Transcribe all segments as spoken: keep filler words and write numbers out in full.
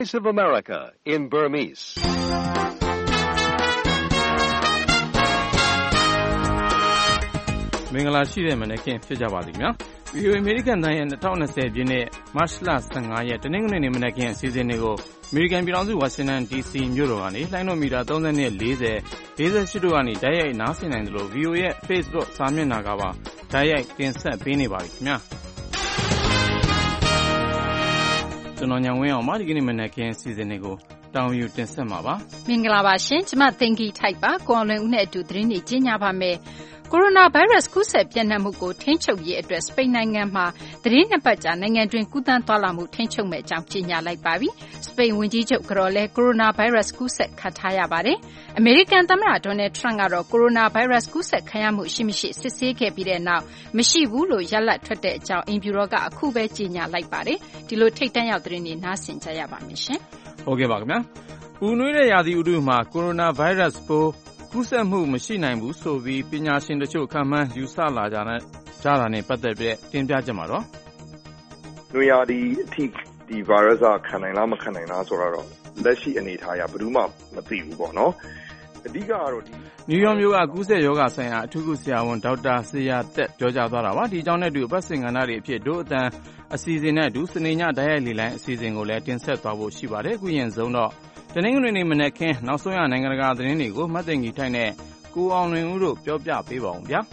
Voice of America in Burmese. မင်္ဂလာရှိတဲ့မနက်ခင်းဖြစ်ကြပါသည်များ။ ဗီအိုအေ အမေရိကန်တိုင်းရဲ့၂၀၂၀ပြည့်နှစ်မတ်လ၁၅ရက်တနင်္ဂနွေနေ့မနက်ခင်းအစီအစဉ်တွေကိုအမေရိကန်ပြည်ထောင်စုဝါရှင်တန်ဒီစီမြို့တော်ကနေလှိုင်းတော်မီတာ၃၂ ၄၀ ၄၈တို့ကနေတိုက်ရိုက်နားဆင်နိုင်သလို ဗီအိုအေရဲ့ Facebook စာမျက်နှာကပါတိုက်ရိုက်တင်ဆက်ပေးနေပါပြီခင်ဗျာ။ကျွန်တော်ညံဝင်းအောင်ပါဒီကနေ့မနက်ခင်းအစီအစဉ်တွေကိုတောင်းယူတင်ဆက်မှာပါ။မင်္ဂလာပါရှင်ကျွန်မသင်္ကီထိုက်ပါကိုအောင်လွင်ဦးနဲ့အတူသတင်းတွေကြီးညာပါမယ်။ကိုရိုနာဗိုင်းရပ်စ်ကူးစက်ပြန့်နှံ့မှုကိုထိန်းချုပ်ရေးအတွက်စပိန်နိုင်ငံမှာသတင်းနှစ်ပတ်ကြာနိုင်ငံတွင်းကူးသန်းသွားလာမှုထိန်းချုပ်မဲ့အကြောင်းကြေညာလိုက်ပါပြီ။စပိန်ဝန်ကြီးချုပ်ကတော့လည်းကိုရိုနာဗိုင်းရပ်စ်ကူးစက်ခံထားရပါတယ်။အမေရိကန်သမ္မတဒေါ်နယ်ထရန့်ကတော့ကိုရိုနာဗိုင်းရပ်စ်ကူးစက်ခံရမှုရှိမရှိစစ်ဆေးခဲ့ပြီးတဲ့နောက်မရှိဘူးလို့ရလဒ်ထွက်တဲ့အကြောင်းအင်ဖြူတော်ကအခုပဲကြေညာလိုက်ပါတယ်။ဒီလိုထိပ်တန်းရောက်သတင်းတွေနားဆင်ကြရပါမယ်ရှင်။ဟုတ်ကဲ့ပါခင်ဗျာ။ဦးနွေးတဲ့ရာသီဥတုမှာကိုရိုနာဗိုင်းရပ်စ်ပိုးကူးစက်မှုမရှိနိုင်ဘူးဆိုပြီးပညာရှင်တို့ခန့်မှန်းယူဆလာကြတဲ့ကြားတာနဲ့ပတ်သက်ပြီးတင်ပြကြမှာတော့နွေရာသီအထိဒီ virus ကခံနိုင်လားမခံနိုင်လားဆိုတော့လက်ရှိအနေအထားအရဘယ်သူမှမသိဘူးပေါ့နော်အဓိကကတော့ဒီနယူးယောက်မြို့ကကူးစက်ရောဂါဆိုင်ရာအထူးကုဆရာဝန်ဒေါက်တာဆေးရသက်ပြောကြားသွားတာပါဒီအကြောင်းနဲ့တူပတ်စင်ကဏ္ဍတွေအဖြစ်တို့အတန်အစီအစဉ်နဲ့အတူစနေညတိုက်ရိုက်လေလိုင်းအစီအစဉ်ကိုလည်းတင်ဆက်သွားဖို့ရှိပါတယ်အခုရင်ဆုံးတော့တနင်္ဂနွေနေ့မနက်ခင်းနောက်ဆုံးရနိုင်ငံတကာသတင်းတွေကိုမှတ်သိင်ကြီးထိုက်နဲ့ကိုအောင်လွင်ဦးတို့ပြောပြပေးပါဦးဗျာ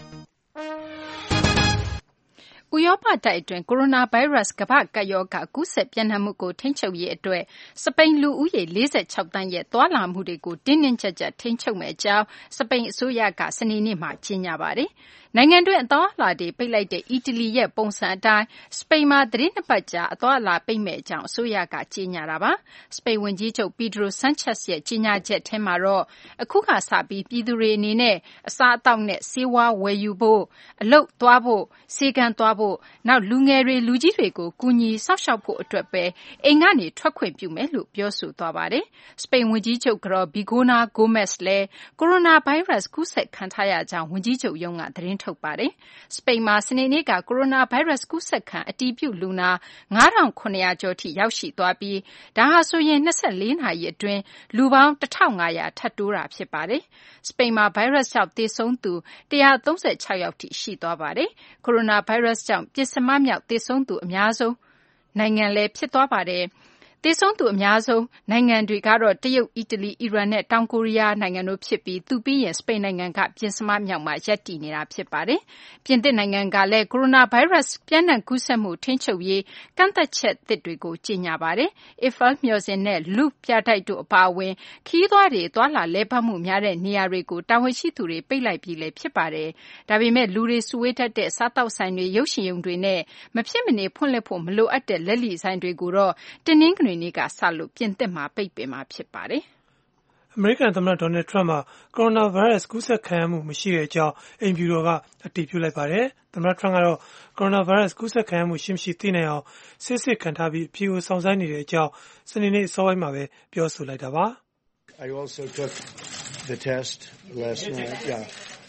ဥရောပတိုက်အတွင်းကိုရိုနာဗိုင်းရပ်စ်ကမ္ဘာ့ကပ်ရောဂါကူးစက်ပြန့်နှံ့မှုကိုထိန်းချုပ်ရေးအတွက်စပိန်လူဦးရေ၄၆သန်းရဲ့သွားလာမှုတွေကိုတင်းတင်းကျပ်ကျပ်ထိန်းချုပ်မယ့်အကြောင်းစပိန်အစိုးရကစနေနေ့မှာကြေညာပါတယ်။နိုင်ငံတွင်းအသွားအလာတွေပိတ်လိုက်တဲ့အီတလီရဲ့ပုံစံအတိုင်းစပိန်မှာသတင်းနှစ်ပတ်ကြာအသွားအလာပိတ်မဲ့အကြောင်းအစိုးရကကြေညာတာပါ။စပိန်ဝန်ကြီးချုပ်ပီဒရိုဆန်ချက်စ်ရဲ့ကြေညာချက်ထဲမှာတော့အခုကစပြီးပြည်သူတွေအနေနဲ့အစားအသောက်နဲ့ဆေးဝါးဝယ်ယူဖို့အလုပ်သွားဖို့ဆေးကန်းသွားဖို့နောက်လူငယ်တွေလူကြီးတွေကိုကူညီစောင့်ရှောက်ဖို့အတွက်ပဲအိမ်ကနေထွက်ခွင့်ပြုမယ်လို့ပြောဆိုသွားပါတယ်။စပိန်ဝန်ကြီးချုပ်ကတော့ဘီဂိုနာဂိုမက်စ်လည်းကိုရိုနာဗိုင်းရပ်စ်ကူးစက်ခံထားရကြောင်းဝန်ကြီးချုပ်ရုံးကသတင်းထုတ်ပါတယ်။စပိန်မှာစနေနေ့ကကိုရိုနာဗိုင်းရပ်စ်ကူးစက်ခံအတည်ပြုလူနာငါးထောင်ခုနှစ်ရာကျော်ထိရောက်ရှိသွားပြီးဒါဟာဆိုရင်၂၄နာရီအတွင်းလူပေါင်းတစ်ထောင်ငါးရာထပ်တိုးတာဖြစ်ပါတယ်။စပိန်မှာဗိုင်းရပ်စ်ကြောင့်သေဆုံးသူ၁၃၆ယောက်ထိရှိသွားပါတယ်။ကိုရိုနာဗိုင်းရပ်စ်ကြောင့်ပဉ္စမမြောက်သေဆုံးသူအများဆုံးနိုင်ငံလည်းဖြစ်သွားပါတယ်။သေဆုံးသူအများဆုံးနိုင်ငံတွေကတော့တရုတ်အီတလီအီရန်နဲ့တောင်ကိုရီးယားနိုင်ငံတို့ဖြစ်ပြီးသူပြီးရင်စပိန်နိုင်ငံကပဉ္စမမြောက်မှာရပ်တည်နေတာဖြစ်ပါတယ်။ပြင်သစ်နိုင်ငံကလည်းကိုရိုနာဗိုင်းရပ်စ်ပြန့်နှံ့ကူးစက်မှုထိန်းချုပ်ရေးကန့်သတ်ချက်သစ်တွေကိုကြေညာပါတယ်။ Eiffel မျှော်စင်နဲ့ Louvre ပြတိုက်တို့အပါအဝင်ခရီးသွားတွေသွားလာလည်ပတ်မှုများတဲ့နေရာတွေကိုတာဝန်ရှိသူတွေပိတ်လိုက်ပြီလည်းဖြစ်ပါတယ်။ဒါပေမဲ့လူတွေစုဝေးတတ်တဲ့စားသောက်ဆိုင်တွေရုပ်ရှင်ရုံတွေနဲ့မဖြစ်မနေဖွင့်လှစ်ဖို့မလိုအပ်တဲ့လက်လီဆိုင်တွေကိုတော့တင်းနှင်းကနေကစလို့ပြင်သစ်မှာပိတ်ပင်မှာဖြစ်ပါတယ်။အမေရိကန်သမ္မတဒေါ်နယ်ထရန့်မှာကိုရိုနာဗိုင်းရပ်စ်ကူးစက်ခံရမှုမရှိတဲ့အကြောင်းအိမ်ဖြူတော်ကအတည်ပြုလိုက်ပါတယ်။သမ္မတထရန့်ကတော့ကိုရိုနာဗိုင်းရပ်စ်ကူးစက်ခံရမှုရှိမရှိသိနိုင်အောင်စစ်ဆေးခံထားပြီးအဖြေကိုစောင့်ဆိုင်းနေတဲ့အကြောင်းစနေနေ့အစောပိုင်းမှာပဲပြောဆိုလိုက်တာပါ။ I also took the test last night. Yeah.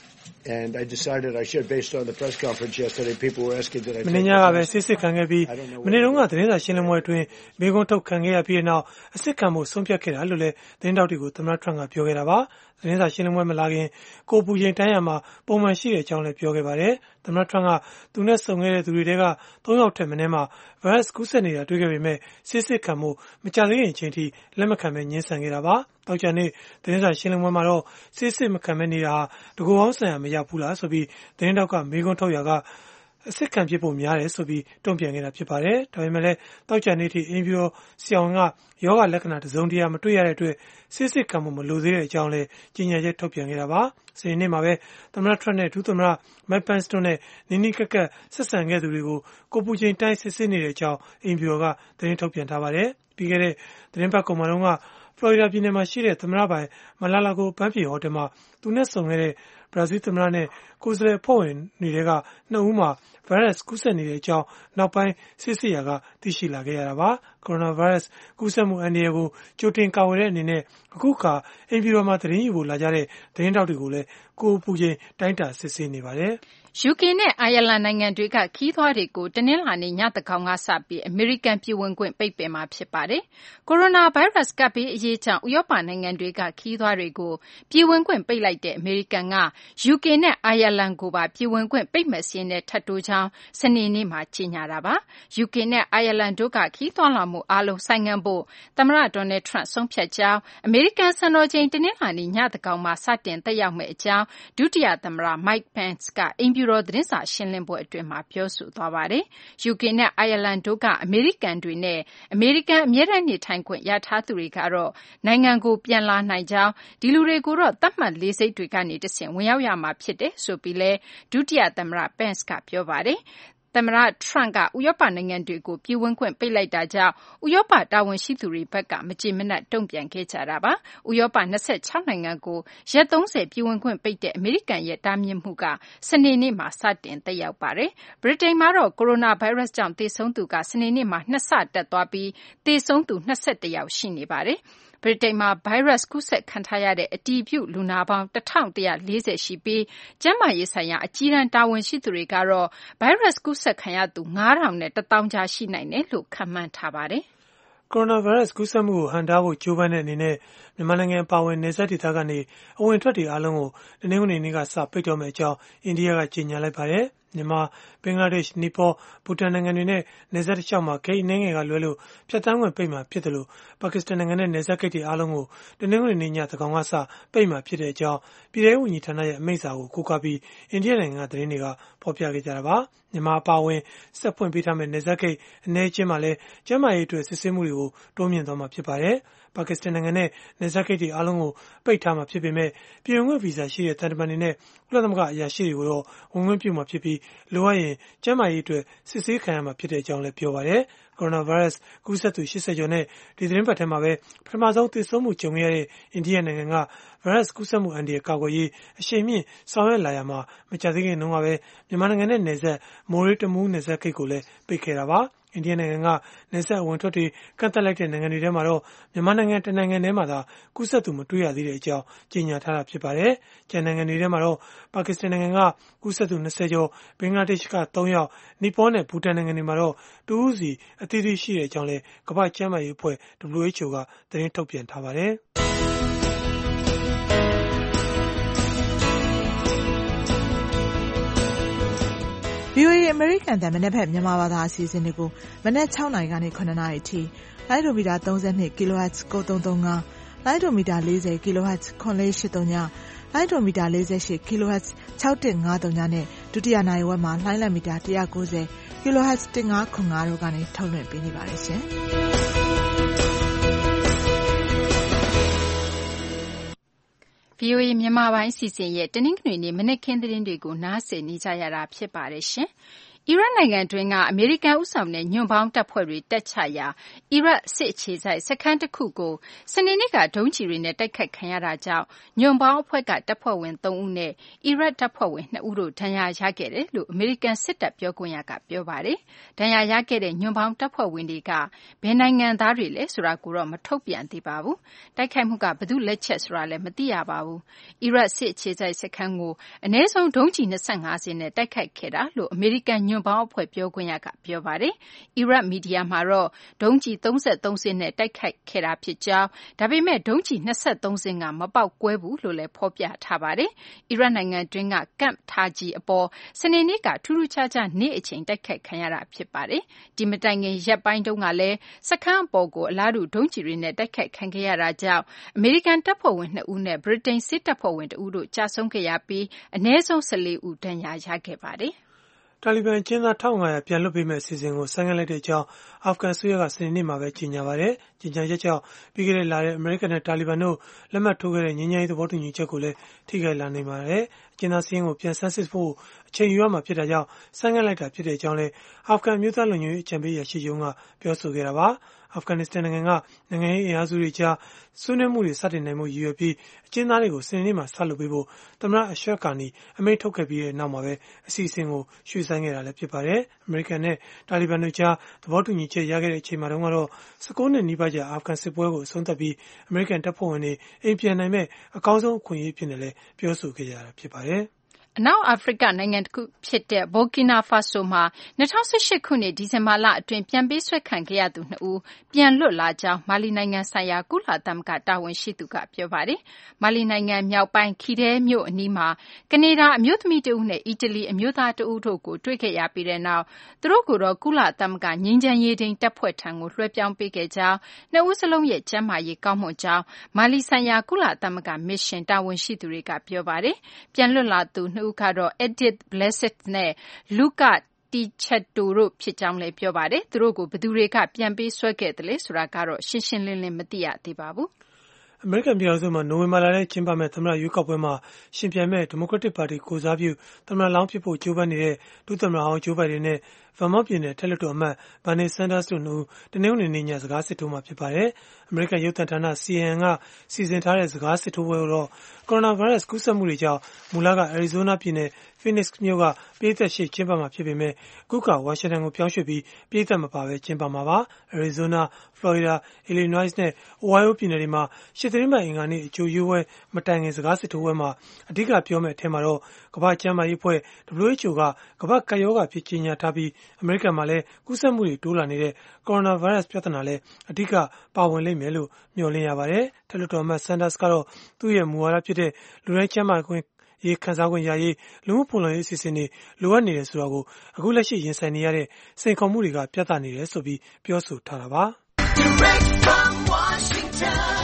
And I decided I should based on the press conference yesterday people were asking that I မင်းညာကပဲစစ်စစ်ခံခဲ့ပြီးမနေ့တုန်းကသတင်းစာရှင်းလင်းပွဲအတွင်းမိကုံးထုတ်ခံခဲ့ရပြီးနောက်အစစ်ခံမှုဆုံးဖြတ်ခဲ့တာလို့လည်းသတင်းတောက်တွေကိုသမ္မတထရန့်ကပြောခဲ့တာပါသတင်းစာရှင်းလင်းပွဲမလာခင်ကိုပူရင်တန်းရမှာပုံမှန်ရှိတဲ့အကြောင်းလည်းပြောခဲ့ပါတယ်သမ္မတထရန့်ကသူနဲ့ဆုံခဲ့တဲ့သူတွေတဲကသုံးယောက်ထက်မနည်းမှာဗိုင်းရပ်စ်ကူးစက်နေတာတွေ့ခဲ့ပေမဲ့စစ်စစ်ခံမှုမကြသေးခင်အချိန်ထိလက်မခံပဲညှင်းဆန်ခဲ့တာပါတောက်ချန်နေ့သတင်းစာရှင်းလင်းပွဲမှာတော့စစ်စစ်မခံမဲနေတာဟာတကူအောင်ဆန်ရမရဘူးလားဆိုပြီးသတင်းတောက်ကမိကုံးထုတ်ရကအစစ်ခံဖြစ်ဖို့များတယ်ဆိုပြီးတုံ့ပြန်ခဲ့တာဖြစ်ပါတယ်။ဒါပေမဲ့လည်းတောက်ချန်နေ့ထိအင်ဖြူတော်ဆရာဝန်ကယောဂလက္ခဏာတစုံတရာမတွေ့ရတဲ့အတွက်စစ်စစ်ခံမှုမလိုသေးတဲ့အကြောင်းလည်းကြေညာချက်ထုတ်ပြန်ခဲ့တာပါ။စနေနေ့မှာပဲသမ္မတထရန့်နဲ့ဒုသမ္မတမိုက်ပန်စတိုနဲ့နီနီကက်ကက်ဆက်ဆံခဲ့သူတွေကိုကိုပူချိန်တိုင်းစစ်ဆေးနေတဲ့အကြောင်းအင်ဖြူတော်ကသတင်းထုတ်ပြန်ထားပါတယ်။ပြီးခဲ့တဲ့သတင်းပတ်ကုန်မှာတော့ဖလော်ရီဒါပြည်နယ်မှာရှိတဲ့သမ္မတပိုင်မလာလာကိုပန်းဖြေဟိုတယ်မှာသူနဲ့ဆုံခဲ့တဲ့ဘရာဇီးသမ္မတနဲ့ကိုယ်စားလှယ်အဖွဲ့ဝင်တွေကနှစ်ဦးမှာ ဗိုင်းရပ်စ်ကူးစက်နေတဲ့အကြောင်းနောက်ပိုင်းစစ်ဆေးရာကသိရှိလာခဲ့ရတာပါ။ ကိုရိုနာဗိုင်းရပ်စ်ကူးစက်မှုအန္တရာယ်ကိုကြိုတင်ကာကွယ်တဲ့အနေနဲ့အခုအခါအိမ်ပြည်တော်မှာသတင်းယူဖို့လာကြတဲ့သတင်းတောက်တွေကိုလည်းကိုယ်ပူချိန်တိုင်းတာစစ်ဆေးနေပါတယ်။ယူကေနဲ့အိုင်ယာလန်နိုင်ငံတွေကခရီးသွားတွေကိုတနင်္လာနေ့ညသန်းခေါင်ကစပြီးအမေရိကန်ပြည်ဝင်ခွင့်ပိတ်ပင်မှာဖြစ်ပါတယ်။ကိုရိုနာဗိုင်းရပ်စ်ကပ်ဘေးအရေးကြောင့်ဥရောပနိုင်ငံတွေကခရီးသွားတွေကိုပြည်ဝင်ခွင့်ပိတ်လိုက်တဲ့အမေရိကန်ကယူကေနဲ့အိုင်ယာလန်ကိုပါပြည်ဝင်ခွင့်ပိတ်မဲ့စာရင်းနဲ့ထပ်တိုးကြောင်းစနေနေ့မှာကြေညာတာပါ။ယူကေနဲ့အိုင်ယာလန်တို့ကခရီးသွားလာမှုအားလုံးဆိုင်းငံ့ဖို့သမ္မတဒေါ်နယ်ထရန့်ဆုံးဖြတ်ကြောင်းအမေရိကန်စံတော်ချိန်တနင်္လာနေ့ညသန်းခေါင်မှာစတင်သက်ရောက်မယ့်အကြောင်းဒုတိယသမ္မတ Mike Pence ကအိမ်ဖြူတော်သတင်းစာရှင်းလင်းပွဲအတွင်းမှာပြောဆိုသွားပါတယ်။ ယူကေနဲ့အိုင်ယာလန်တို့ကအမေရိကန်တွေနဲ့အမေရိကန်အမြဲတမ်းနေထိုင်ခွင့်ရထားသူတွေကတော့နိုင်ငံကိုပြန်လာနိုင်ကြောင်းဒီလူတွေကိုတော့သတ်မှတ်လေဆိပ်တွေကနေတဆင့်ဝင်ရောက်ရမှာဖြစ်တယ်ဆိုပြီးလည်းဒုတိယသမ္မတ Pence ကပြောပါတယ်။သမ္မတ Trump ကဥရောပနိုင်ငံတွေကိုပြည်ဝင်ခွင့်ပိတ်လိုက်တာကြောင့်ဥရောပတာဝန်ရှိသူတွေဘက်ကမကျေမနပ်တုံ့ပြန်ခဲ့ကြတာပါ။ဥရောပ၂၆နိုင်ငံကိုရက်သုံးဆပြည်ဝင်ခွင့်ပိတ်တဲ့အမေရိကန်ရဲ့တားမြစ်မှုကစနေနေ့မှာစတင်သက်ရောက်ပါတယ်။ဗြိတိန်မှာတော့ကိုရိုနာဗိုင်းရပ်စ်ကြောင့်သေဆုံးသူကစနေနေ့မှာနှစ်ဆတက်သွားပြီးသေဆုံးသူ၂၁ယောက်ရှိနေပါတယ်။ဗြိတိန်မှာဗိုင်းရပ်စ်ကူးစက်ခံထားရတဲ့အတည်ပြုလူနာပေါင်းတစ်ထောင်တစ်ရာလေးဆယ်ရှိပြီးကျန်းမာရေးဆိုင်ရာအကြီးတန်းတာဝန်ရှိသူတွေကတော့ဗိုင်းရပ်စ်ကူးစက်ခံရသူငါးထောင်နဲ့တစ်သောင်းကြားရှိနိုင်တယ်လို့ခန့်မှန်းထားပါတယ်။ကိုရိုနာဗိုင်းရပ်စ်ကူးစက်မှုကိုဟန့်တားဖို့ကြိုးပမ်းတဲ့အနေနဲ့မြန်မာနိုင်ငံပါဝင်နယ်စပ်ဒေသကနေအဝင်ထွက်တွေအားလုံးကိုတနင်္ဂနွေနေ့ကစပိတ်တော့မယ့်အကြောင်းအိန္ဒိယကကြေညာလိုက်ပါတယ်။မြန်မာဘင်္ဂလားဒေ့ရှ်နီပေါဘူတန်နိုင်ငံတွေနဲ့နယ်စပ်တစ်လျှောက်မှာဂိတ်အနှဲငယ်ကလွဲလို့ဖြတ်တန်းခွင့်ပိတ်မှာဖြစ်တယ်လို့ပါကစ္စတန်နိုင်ငံနဲ့နယ်စပ်ဂိတ်တွေအားလုံးကိုတနင်္ဂနွေနေ့ညသန်းခေါင်ကစပိတ်မှာဖြစ်တဲ့အကြောင်းပြည်ထောင်စုဝန်ကြီးဌာနရဲ့အမိန့်စာကိုကိုးကားပြီးအိန္ဒိယနိုင်ငံကသတင်းတွေကဖော်ပြခဲ့ကြတာပါ။မြန်မာအပါအဝင်ဆက်ဖွင့်ပေးထားမယ့်နယ်စပ်ဂိတ်အနည်းချင်းမှာလည်းကျန်းမာရေးအတွက်စစ်ဆေးမှုတွေကိုတိုးမြှင့်သွားမှာဖြစ်ပါတယ်။ပါကစ္စတန်နိုင်ငံနဲ့နယ်စပ်ဂိတ်တွေအားလုံးကိုပိတ်ထားမှာဖြစ်ပေမဲ့ပြည်ဝင်ခွင့်ဗီဇာရှိတဲ့တန်တမန်တွေနဲ့ကုလသမဂ္ဂအရာရှိတွေကိုတော့ဝင်ခွင့်ပြုမှာဖြစ်ပြီးလိုအပ်ရင်ကျန်းမာရေးအတွက်စစ်ဆေးခံရမှာဖြစ်တဲ့အကြောင်းလည်းပြောပါတယ်။ကိုရိုနာဗိုင်းရပ်စ်ကူးစက်သူ၈၀ကျော်နဲ့ဒီသတင်းပတ်ထဲမှာပဲပထမဆုံးသေဆုံးမှုကြုံခဲ့ရတဲ့အိန္ဒိယနိုင်ငံကဗိုင်းရပ်စ်ကူးစက်မှုအန္တရာယ်ကာကွယ်ရေးအရှိန်မြင့်ဆောင်ရွက်လာရမှာမကြာသေးခင်တုန်းကပဲမြန်မာနိုင်ငံနဲ့နယ်စပ်မိုးရေးတမူးနယ်စပ်ဂိတ်ကိုလည်းပိတ်ခဲ့တာပါ။အိန္ဒိယနိုင်ငံကနယ်စပ်ဝင်ထွက်တွေကန့်သတ်လိုက်တဲ့နိုင်ငံတွေထဲမှာတော့မြန်မာနိုင်ငံတနိုင်ငံထဲမှာသာကူးစက်သူမတွေ့ရသေးတဲ့အကြောင်းကြေညာထားတာဖြစ်ပါတယ်။ကျန်နိုင်ငံတွေထဲမှာတော့ပါကစ္စတန်နိုင်ငံကကူးစက်သူ၂၀ကျော်ဘင်္ဂလားဒေ့ရှ်က၃ယောက်နီပေါနဲ့ဘူတန်နိုင်ငံတွေမှာတော့တဦးစီအသီးသီးရှိတဲ့အကြောင်းလည်းကမ္ဘာ့ကျန်းမာရေးအဖွဲ့ W H O ကသတင်းထုတ်ပြန်ထားပါတယ်။ဗွီအိုအေ အမေရိကန်အသံမနက်ဖြန်မြန်မာဘာသာအစီအစဉ်တွေကိုမနက်၆နာရီကနေ၇နာရီအထိလိုင်းဒိုမီတာ၃၂ kHz ကိုသုံးသုံး၅လိုင်းဒိုမီတာ၄၀ kHz ခွန်လေး၈၃ညလိုင်းဒိုမီတာ၄၈ kHz ၆၁၅၃ညနဲ့ဒုတိယနိုင်ဝက်မှာလိုင်းလံမီတာ၁၉၀ kHz ၁၅ခွန်၅တို့ကနေထုတ်လွှင့်ပေးနေပါတယ်ရှင်။ဗွီအိုအေမြန်မာပိုင်းအစီအစဉ်ရဲ့တနင်္ဂနွေနေ့မနက်ခင်းသတင်းတွေကိုနားဆင်နေကြရတာဖြစ်ပါတယ်ရှင်။အီရတ်နိုင်ငံတွင်းကအမေရိကန်ဦးဆောင်တဲ့ညွန့်ပေါင်းတပ်ဖွဲ့တွေတပ်ချရာအီရတ်စစ်အခြေစိုက်စခန်းတစ်ခုကိုစနေနေ့ကဒုံးကျည်တွေနဲ့တိုက်ခိုက်ခံရတာကြောင့်ညွန့်ပေါင်းအဖွဲ့ကတပ်ဖွဲ့ဝင်သုံးဦးနဲ့အီရတ်တပ်ဖွဲ့ဝင်နှစ်ဦးတို့ဒဏ်ရာရခဲ့တယ်လို့အမေရိကန်စစ်တပ်ပြောခွင့်ရကပြောပါတယ်။ဒဏ်ရာရခဲ့တဲ့ညွန့်ပေါင်းတပ်ဖွဲ့ဝင်တွေကဘယ်နိုင်ငံသားတွေလဲဆိုတာကိုတော့မထုတ်ပြန်သေးပါဘူး။တိုက်ခိုက်မှုကဘယ်သူ့လက်ချက်ဆိုတာလည်းမသိရပါဘူး။အီရတ်စစ်အခြေစိုက်စခန်းကိုအနည်းဆုံးဒုံးကျည်၂၅စင်းနဲ့တိုက်ခိုက်ခဲ့တာလို့အမေရိကန်ညွန့်ပေါင်းအဖွဲ့ပြောခွင့်ရကပြောပါတယ်။အီရတ်မီဒီယာမှာတော့ဒုံးကျည်၃၃စင်းနဲ့တိုက်ခိုက်ခဲ့တာဖြစ်ကြောင်းဒါပေမဲ့ဒုံးကျည်၂၃စင်းကမပေါက်ကွဲဘူးလို့လည်းဖော်ပြထားပါတယ်။အီရတ်နိုင်ငံတွင်းကကမ်ထာဂျီအပေါ်စနေနေ့ကထူးထူးခြားခြားနေ့အချိန်တိုက်ခိုက်ခံရတာဖြစ်ပါတယ်။ဒီမတိုင်ခင်ရက်ပိုင်းတုန်းကလည်းစခန်းအပေါ်ကိုအလားတူဒုံးကျည်တွေနဲ့တိုက်ခိုက်ခံခဲ့ရတာကြောင့်အမေရိကန်တပ်ဖွဲ့ဝင်နှစ်ဦးနဲ့ဗြိတိန်စစ်တပ်ဖွဲ့ဝင်တဦးတို့ကြာဆုံးခဲ့ရပြီးအနည်းဆုံး၁၄ဦးဒဏ်ရာရခဲ့ပါတယ်။တာလီဘန်အကျဉ်းသား၁၅၀၀ပြန်လွှတ်ပေးမယ့်အစီအစဉ်ကိုဆိုင်းငံ့လိုက်တဲ့အကြောင်းအာဖဂန်အစိုးရကစနေနေ့မှာပဲကြေညာပါတယ်။ကြေညာချက်ကြောင့်ပြီးခဲ့တဲ့လထဲအမေရိကန်နဲ့တာလီဘန်တို့လက်မှတ်ထိုးခဲ့တဲ့ငြိမ်းချမ်းရေးသဘောတူညီချက်ကိုလည်းထိခိုက်လာနိုင်ပါတယ်။အကျဉ်းသားစည်းရင်းကိုပြန်ဆန်းစစ်ဖို့အချိန်ယူရမှာဖြစ်တာကြောင့်ဆိုင်းငံ့လိုက်တာဖြစ်တဲ့အကြောင်းလည်းအာဖဂန်မျိုးသားလုံခြုံရေးအကြံပေးရရှိရုံးကပြောဆိုခဲ့တာပါ။အာဖဂန်နစ္စတန်နိုင်ငံကနိုင်ငံရေးအင်အားစုတွေကြားဆွေးနွေးမှုတွေစတင်နိုင်မှုရည်ရွယ်ပြီးအကျဉ်းသားတွေကိုစနေနေ့မှာဆက်လုပ်ပေးဖို့သမ္မတအရှရတ်ကာနီအမိန့်ထုတ်ခဲ့ပြီးတဲ့နောက်မှာပဲအစီအစဉ်ကိုရွှေ့ဆိုင်းခဲ့တာလည်းဖြစ်ပါတယ်။အမေရိကန်နဲ့တာလီဘန်တို့ကြားသဘောတူညီချက်ရခဲ့တဲ့အချိန်မှာတုန်းကတော့၁၉နှစ်နီးပါးကြာအာဖဂန်စစ်ပွဲကိုအဆုံးသတ်ပြီးအမေရိကန်တပ်ဖွဲ့ဝင်တွေအိမ်ပြန်နိုင်မဲ့အကောင်းဆုံးအခွင့်အရေးဖြစ်နေလဲပြောဆိုခဲ့ကြတာဖြစ်ပါတယ်။အနောက်အာဖရိကနိုင်ငံတခုဖြစ်တဲ့ဘော်ကီနာဖာဆိုမှာ၂၀၁၈ခုနှစ်ဒီဇင်ဘာလအတွင်းပြန်ပေးဆွဲခံခဲ့ရသူနှစ်ဦးပြန်လွတ်လာကြောင်းမာလီနိုင်ငံဆိုင်ရာကုလသမဂ္ဂတာဝန်ရှိသူကပြောပါတယ်။မာလီနိုင်ငံမြောက်ပိုင်းခီဒဲမြို့အနီးမှာကနေဒါအမျိုးသမီးတဦးနဲ့အီတလီအမျိုးသားတဦးတို့ကိုတွေ့ခဲ့ရပြီးတဲ့နောက်သူတို့ကိုတော့ကုလသမဂ္ဂငြိမ်းချမ်းရေးထိန်းတပ်ဖွဲ့ထံကိုလွှဲပြောင်းပေးခဲ့ကြောင်းနှစ်ဦးစလုံးရဲ့ကျန်းမာရေးကောင်းမွန်ကြောင်းမာလီဆိုင်ရာကုလသမဂ္ဂမစ်ရှင်တာဝန်ရှိသူတွေကပြောပါတယ်။ပြန်လွတ်လာသူနှစ်ဦးကတော့ Edith Blessed နဲ့ Luca Tichetto တို့ဖြစ်ကြောင်းလည်းပြောပါတယ်။သူတို့ကိုဘယ်သူတွေကပြန်ပေးဆွဲခဲ့တယ်လဲဆိုတာကတော့ရှင်းရှင်းလင်းလင်းမသိရသေးပါဘူး။အမေရိကန်ပြည်ထောင်စုမှာနိုဝင်ဘာလထဲကျင်းပမဲ့သမ္မတရွေးကောက်ပွဲမှာရှင်ပြိုင်မဲ့ဒီမိုကရက်တစ်ပါတီကိုစားပြုသမ္မတလောင်းဖြစ်ဖို့ကြိုးပမ်းနေတဲ့ဒုသမ္မတဟောင်းဂျိုးဘိုင်ဒန်နဲ့ဗာမော့ပြည်နယ်ထက်လွှတ်တော်အမတ်ဘာနီဆန်ဒါစ်တို့နှစ်ဦးတနင်္ဂနွေနေ့ညစကားစစ်ထိုးမှာဖြစ်ပါတယ်။အမေရိကန်ရုပ်သံဌာန စီ အန် အန် ကစီစဉ်ထားတဲ့စကားစစ်ထိုးပွဲကိုတော့ကိုရိုနာဗိုင်းရပ်စ်ကူးစက်မှုတွေကြောင့်မူလက Arizona ပြည်နယ် Phoenix မြို့ကပြည်သက်ရှိကျင်းပမှာဖြစ်ပေမဲ့အခုကဝါရှင်တန်ကိုပြောင်းရွှေ့ပြီးပြည်သက်မပါဘဲကျင်းပမှာပါ။ Arizona, Florida, Illinois နဲ့ Ohio ပြည်နယ်တွေမှာရှစ်သတင်းပတ်အင်္ဂါနေ့အကြိုရွေးပွဲမတိုင်ခင်စကားစစ်ထိုးပွဲမှာအဓိကပြောမယ့်အထက်မှာတော့ကမ္ဘာ့ကျန်းမာရေးအဖွဲ့ ဒဘလျူ အိုက်ချ်အို ကကမ္ဘာ့ကပ်ရောဂါဖြစ်ကြေညာထားပြီးအမေရိကန်မှာလည်းကူးစက်မှုတွေတိုးလာနေတဲ့ကိုရိုနာဗိုင်းရပ်စ်ပြဿနာလည်းအဓိကပါဝင်လိမ့်မယ်လို့မျှော်လင့်ရပါတယ်။ထက်လွှတ်တော်အမတ်ဆန်ဒါစ်ကတော့သူ့ရဲ့မူဝါဒဖြစ်တဲ့လူတိုင်းကျန်းမာခွင့်ရေးခံစားခွင့်ရရေးလူမှုဖူလုံရေးအစီအစဉ်တွေလိုအပ်နေတယ်ဆိုတာကိုအခုလက်ရှိရင်ဆိုင်နေရတဲ့စိန်ခေါ်မှုတွေကပြသနေတယ်ဆိုပြီးပြောဆိုထားတာပါ။ Direct from Washington,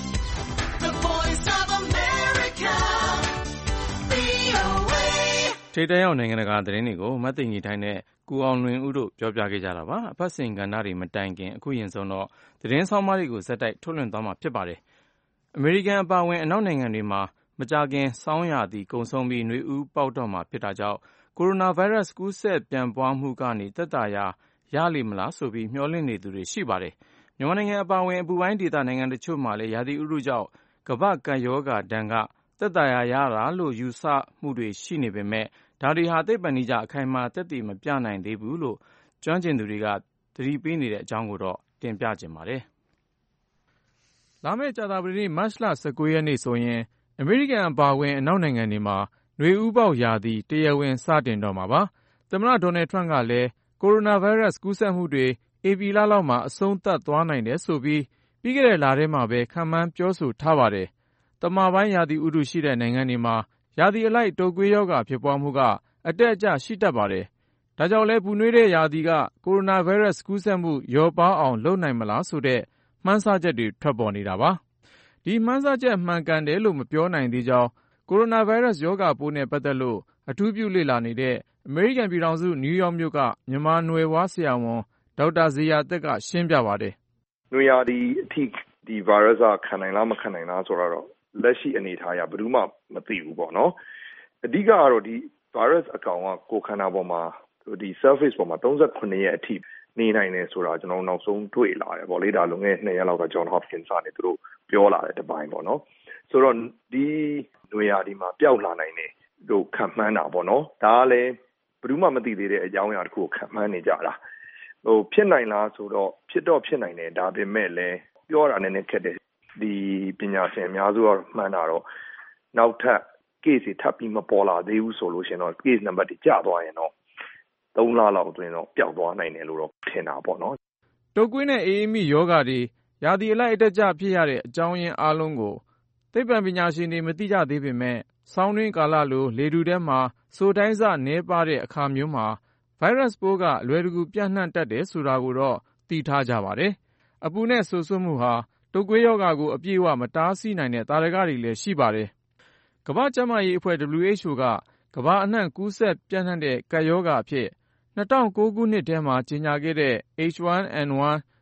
the voice of America, ဗွီအိုအေထိပ်တန်းရောက်နိုင်ငံတကာသတင်းတွေကိုမသိင်ကြီးတိုင်းနဲ့ကူအောင်လွင်ဦးတို့ပြောပြခဲ့ကြတာပါ။အပတ်စဉ်ကဏ္ဍတွေမတိုင်ခင်အခုရင်ဆုံးတော့သတင်းဆောင်မတွေကိုဇက်တိုက်ထုတ်လွှင့်သွားမှာဖြစ်ပါတယ်။အမေရိကန်အပါအဝင်အနောက်နိုင်ငံတွေမှာမကြာခင်ဆောင်းရာသီကုန်ဆုံးပြီးနွေဦးပေါက်တော့မှာဖြစ်တာကြောင့်ကိုရိုနာဗိုင်းရပ်စ်ကူးစက်ပြန့်ပွားမှုကနေသက်သာရာရလိမ့်မလားဆိုပြီးမျှော်လင့်နေသူတွေရှိပါတယ်။မြန်မာနိုင်ငံအပါအဝင်အပူပိုင်းဒေသနိုင်ငံတချို့မှာလည်းရာသီဥတုကြောင့်ကမ္ဘာ့ကပ်ရောဂါဒဏ်ကသက်သာရာရတာလို့ယူဆမှုတွေရှိနေပေမဲ့ဒါတွေဟာသိပ္ပံနည်းကျအခိုင်အမာသက်သေမပြနိုင်သေးဘူးလို့ကျွမ်းကျင်သူတွေကသတိပေးနေတဲ့အကြောင်းကိုတော့တင်ပြခြင်းပါတယ်။လာမယ့်ကြာသပတေးနေ့မတ်လ၁၉ရက်နေ့ဆိုရင်အမေရိကန်အပါအဝင်အနောက်နိုင်ငံတွေမှာနွေဦးပေါက်ရာသီတရားဝင်စတင်တော့မှာပါ။သမ္မတဒေါ်နယ်ထရန့်ကလည်းကိုရိုနာဗိုင်းရပ်စ်ကူးစက်မှုတွေဧပြီလလောက်မှာအဆုံးသတ်သွားနိုင်တယ်ဆိုပြီးပြီးခဲ့တဲ့လထဲမှာပဲခန့်မှန်းပြောဆိုထားပါတယ်။သမပိုင်းရာသီဥတုရှိတဲ့နိုင်ငံတွေမှာရာသီအလိုက်တုပ်ကွေးရောဂါဖြစ်ပွားမှုကအတက်အကျရှိတတ်ပါတယ်။ဒါကြောင့်လဲပူနွေးတဲ့ရာသီကကိုရိုနာဗိုင်းရပ်စ်ကူးစက်မှုလျော့ပါးအောင်လုပ်နိုင်မလားဆိုတဲ့မှန်းဆချက်တွေထွက်ပေါ်နေတာပါ။ဒီမှန်းဆချက်မှန်ကန်တယ်လို့မပြောနိုင်သေးကြောင်းကိုရိုနာဗိုင်းရပ်စ်ရောဂါပိုးနဲ့ပတ်သက်လို့အထူးပြုလေ့လာနေတဲ့အမေရိကန်ပြည်ထောင်စုနယူးယောက်မြို့ကမြန်မာနွယ်ဖွားဆရာဝန်ဒေါက်တာဇေယျာသက်ကရှင်းပြပါတယ်။နွေရာသီအထိဒီဗိုင်းရပ်စ်ခံနိုင်လားမခံနိုင်လားဆိုတော့လက်ရှိအနေအထားအရဘယ်သူမှမသိဘူးပေါ့နော်။အဓိကကတော့ဒီဗိုင်းရပ်စ်အကောင်ကကိုယ်ခန္ဓာပေါ်မှာဒီ surface ပေါ်မှာသုံးဆယ့်ခုနှစ်ရက်အထိနေနိုင်တယ်ဆိုတာကျွန်တော်နောက်ဆုံးတွေ့လာတယ်ပေါ့လေဒါလုံးငယ်နှစ်ရက်လောက်က John Hopkins ကနေသူတို့ပြောလာတဲ့တပိုင်းပေါ့နော်ဆိုတော့ဒီနွေရာသီမှာပျောက်လာနိုင်တယ်လို့ခံမှန်းတာပေါ့နော်ဒါကလည်းဘယ်သူမှမသိသေးတဲ့အကြောင်းအရာတစ်ခုကိုခံမှန်းနေကြတာဟိုဖြစ်နိုင်လားဆိုတော့ဖြစ်တော့ဖြစ်နိုင်တယ်ဒါပေမဲ့လည်းပြောတာနည်းနည်းခက်တယ်ဒီပညာရှင်အများစုကမှန်းတာတော့နောက်ထပ် case တွေထပ်ပြီးမပေါ်လာသေးဘူးဆိုလို့ရှင်တော့ case number တွေကျသွားရင်တော့သုံးလလောက်အတွင်းတော့ပျောက်သွားနိုင်တယ်လို့တော့ထင်တာပေါ့နော်တုပ်ကွေးနဲ့အေးမိယောဂါတွေရာသီအလိုက်အတက်ကျဖြစ်ရတဲ့အကြောင်းရင်းအားလုံးကိုသိပ္ပံပညာရှင်တွေမသိကြသေးပေမဲ့ဆောင်းတွင်းကာလလိုလေတူထဲမှာစိုတိုင်းစနည်းပါးတဲ့အခါမျိုးမှာဗိုင်းရပ်စ်ပိုးကအလွယ်တကူပြန့်နှံ့တတ်တယ်ဆိုတာကိုတော့သိထားကြပါတယ်။အပူနဲ့ဆူဆွတ်မှုဟာတုပ်ကွေးယောဂါကိုအပြည့်အဝမတားဆီးနိုင်တဲ့သာဓကတွေလည်းရှိပါတယ်။ကမ္ဘာ့ကျန်းမာရေးအဖွဲ့ ဒဘလျူ အိုက်ချ်အို ကကမ္ဘာအနှံ့ကူးစက်ပြန့်နှံ့တဲ့ကပ်ရောဂါအဖြစ်၂၀၀၉ခုနှစ်ထဲမှာကြေညာခဲ့တဲ့ H one N one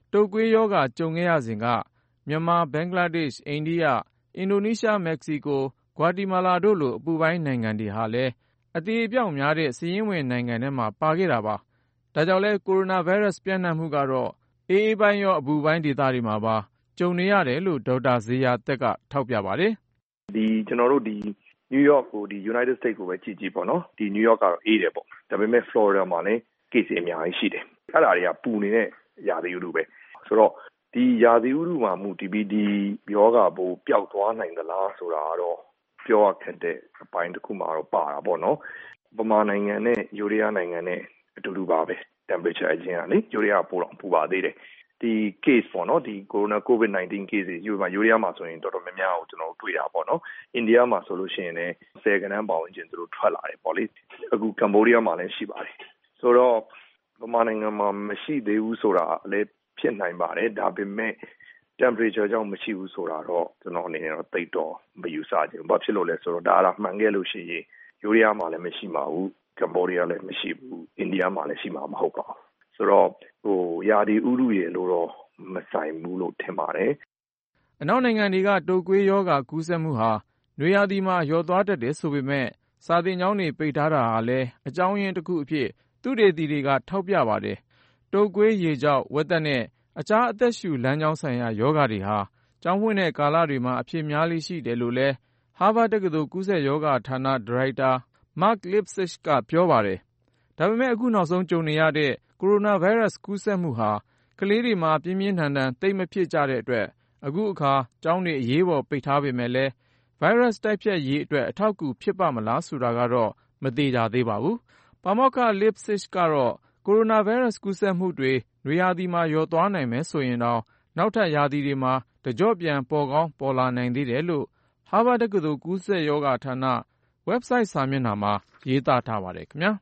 တုပ်ကွေးရောဂါကြုံခဲ့ရစဉ်ကမြန်မာ၊ဘင်္ဂလားဒေ့ရှ်၊အိန္ဒိယ၊အင်ဒိုနီးရှား၊မက္ကဆီကို၊ဂွါတီမာလာတို့လိုအပူပိုင်းနိုင်ငံတွေဟာလည်းအသေအပျောက်များတဲ့စာရင်းဝင်နိုင်ငံထဲမှာပါခဲ့တာပါ။ဒါကြောင့်လဲကိုရိုနာဗိုင်းရပ်စ်ပျံ့နှံ့မှုကတော့အေးအေးပိုင်းရောအပူပိုင်းဒေသတွေမှာပါကြုံနေရတယ်လို့ဒေါက်တာဇေယျာသက်ကထောက်ပြပါတယ်။ဒီကျွန်တော်တို့ဒီနယူးယောက်ကိုဒီ United States ကိုပဲကြည့်ကြည့်ပေါ့နော်ဒီနယူးယောက်ကတော့အေးတယ်ပေါ့ဒါပေမဲ့ Florida မှာလည်း case အများကြီးရှိတယ်အဲ့ဒါတွေကပူနေတဲ့ရာသီဥတုပဲဆိုတော့ဒီရာသီဥတုမှာမူတည်ပြီးဒီယောဂပိုးပျောက်သွားနိုင်သလားဆိုတာကတော့ပြောရခက်တဲ့အပိုင်းတစ်ခုမှာတော့ပါတာပေါ့နော်ပမာနိုင်ငံနဲ့ယူရီးယားနိုင်ငံနဲ့အတူတူပါပဲ temperature အချင်းကလေယူရီးယားပိုတော့ပူပါသေးတယ်ဒီ case ပေါ့နော်ဒီ corona covid nineteen case ယူမှာယူရီးယားမှာဆိုရင်တော်တော်များများကိုကျွန်တော်တို့တွေ့တာပေါ့နော်အိန္ဒိယမှာဆိုလို့ရှိရင်လည်းဆယ်ကနန်းပေါင်းချင်းသူတို့ထွက်လာတယ်ပေါ့လေအခုကမ္ဘောဒီးယားမှာလည်းရှိပါတယ်ဆိုတော့ပမာနိုင်ငံမှာမရှိသေးဘူးဆိုတာလည်းဖြစ်နိုင်ပါတယ်ဒါပေမဲ့ temperature ကြောင့်မရှိဘူးဆိုတာတော့ကျွန်တော်အနေနဲ့တော့သိတော့မယူဆချင်ဘူးဘာဖြစ်လို့လဲဆိုတော့ဒါအမှန်ခဲ့လို့ရှိရင်ယူရီးယားမှာလည်းမရှိပါဘူးကမ္ဘောဒီးယားလည်းမရှိဘူးအိန္ဒိယမှာလည်းရှိမှာမဟုတ်ပါဘူးဆိုတော့ဟိုယာဒီဥရုရေလို့တော့မဆိုင်ဘူးလို့ထင်ပါတယ်အနောက်နိုင်ငံတွေကတုပ်ကွေးရောဂါကူးစက်မှုဟာနွေရာသီမှာလျော့သွားတတ်တယ်ဆိုပေမဲ့စာသင်ကျောင်းတွေပိတ်ထားတာဟာလည်းအကြောင်းရင်းတစ်ခုအဖြစ်သုတေသီတွေကထောက်ပြပါတယ်တုပ်ကွေးရေကျောက်ဝက်သက်နဲ့အခြားအသက်ရှူလမ်းကြောင်းဆိုင်ရာယောဂတွေဟာကျောင်းဖွင့်တဲ့ကာလတွေမှာအဖြစ်များလေးရှိတယ်လို့လဲဟာဗတ်တက္ကသိုလ်ကူးစက်ရောဂါဌာနဒါရိုက်တာ Mark Lipsitch ကပြောပါတယ်ဒါပေမဲ့အခုနောက်ဆုံးကြုံနေရတဲ့ကိုရိုနာဗိုင်းရပ်စ်ကူးစက်မှုဟာကလေးတွေမှာပြင်းပြင်းထန်ထန်သိပ်မဖြစ်ကြတဲ့အတွက်အခုအခါကျောင်းတွေအရေးပေါ်ပိတ်ထားပေမဲ့လည်းဗိုင်းရပ်စ်တိုက်ဖျက်ရေးအတွက်အထောက်အကူဖြစ်ပါမလားဆိုတာကတော့မသေချာသေးပါဘူး။ပါမောက္ခ Lipsitch ကတော့ကိုရိုနာဗိုင်းရပ်စ်ကူးစက်မှုတွေနွေရာသီမှာလျော့သွားနိုင်မယ်ဆိုရင်တော့နောက်ထပ်ရာသီတွေမှာတကျော့ပြန်ပေါ်ကောင်းပေါ်လာနိုင်သေးတယ်လို့ဟာဗတ်တက္ကသိုလ်ကူးစက်ရောဂါဌာန website စာမျက်နှာမှာရေးသားထားပါတယ်ခင်ဗျာ။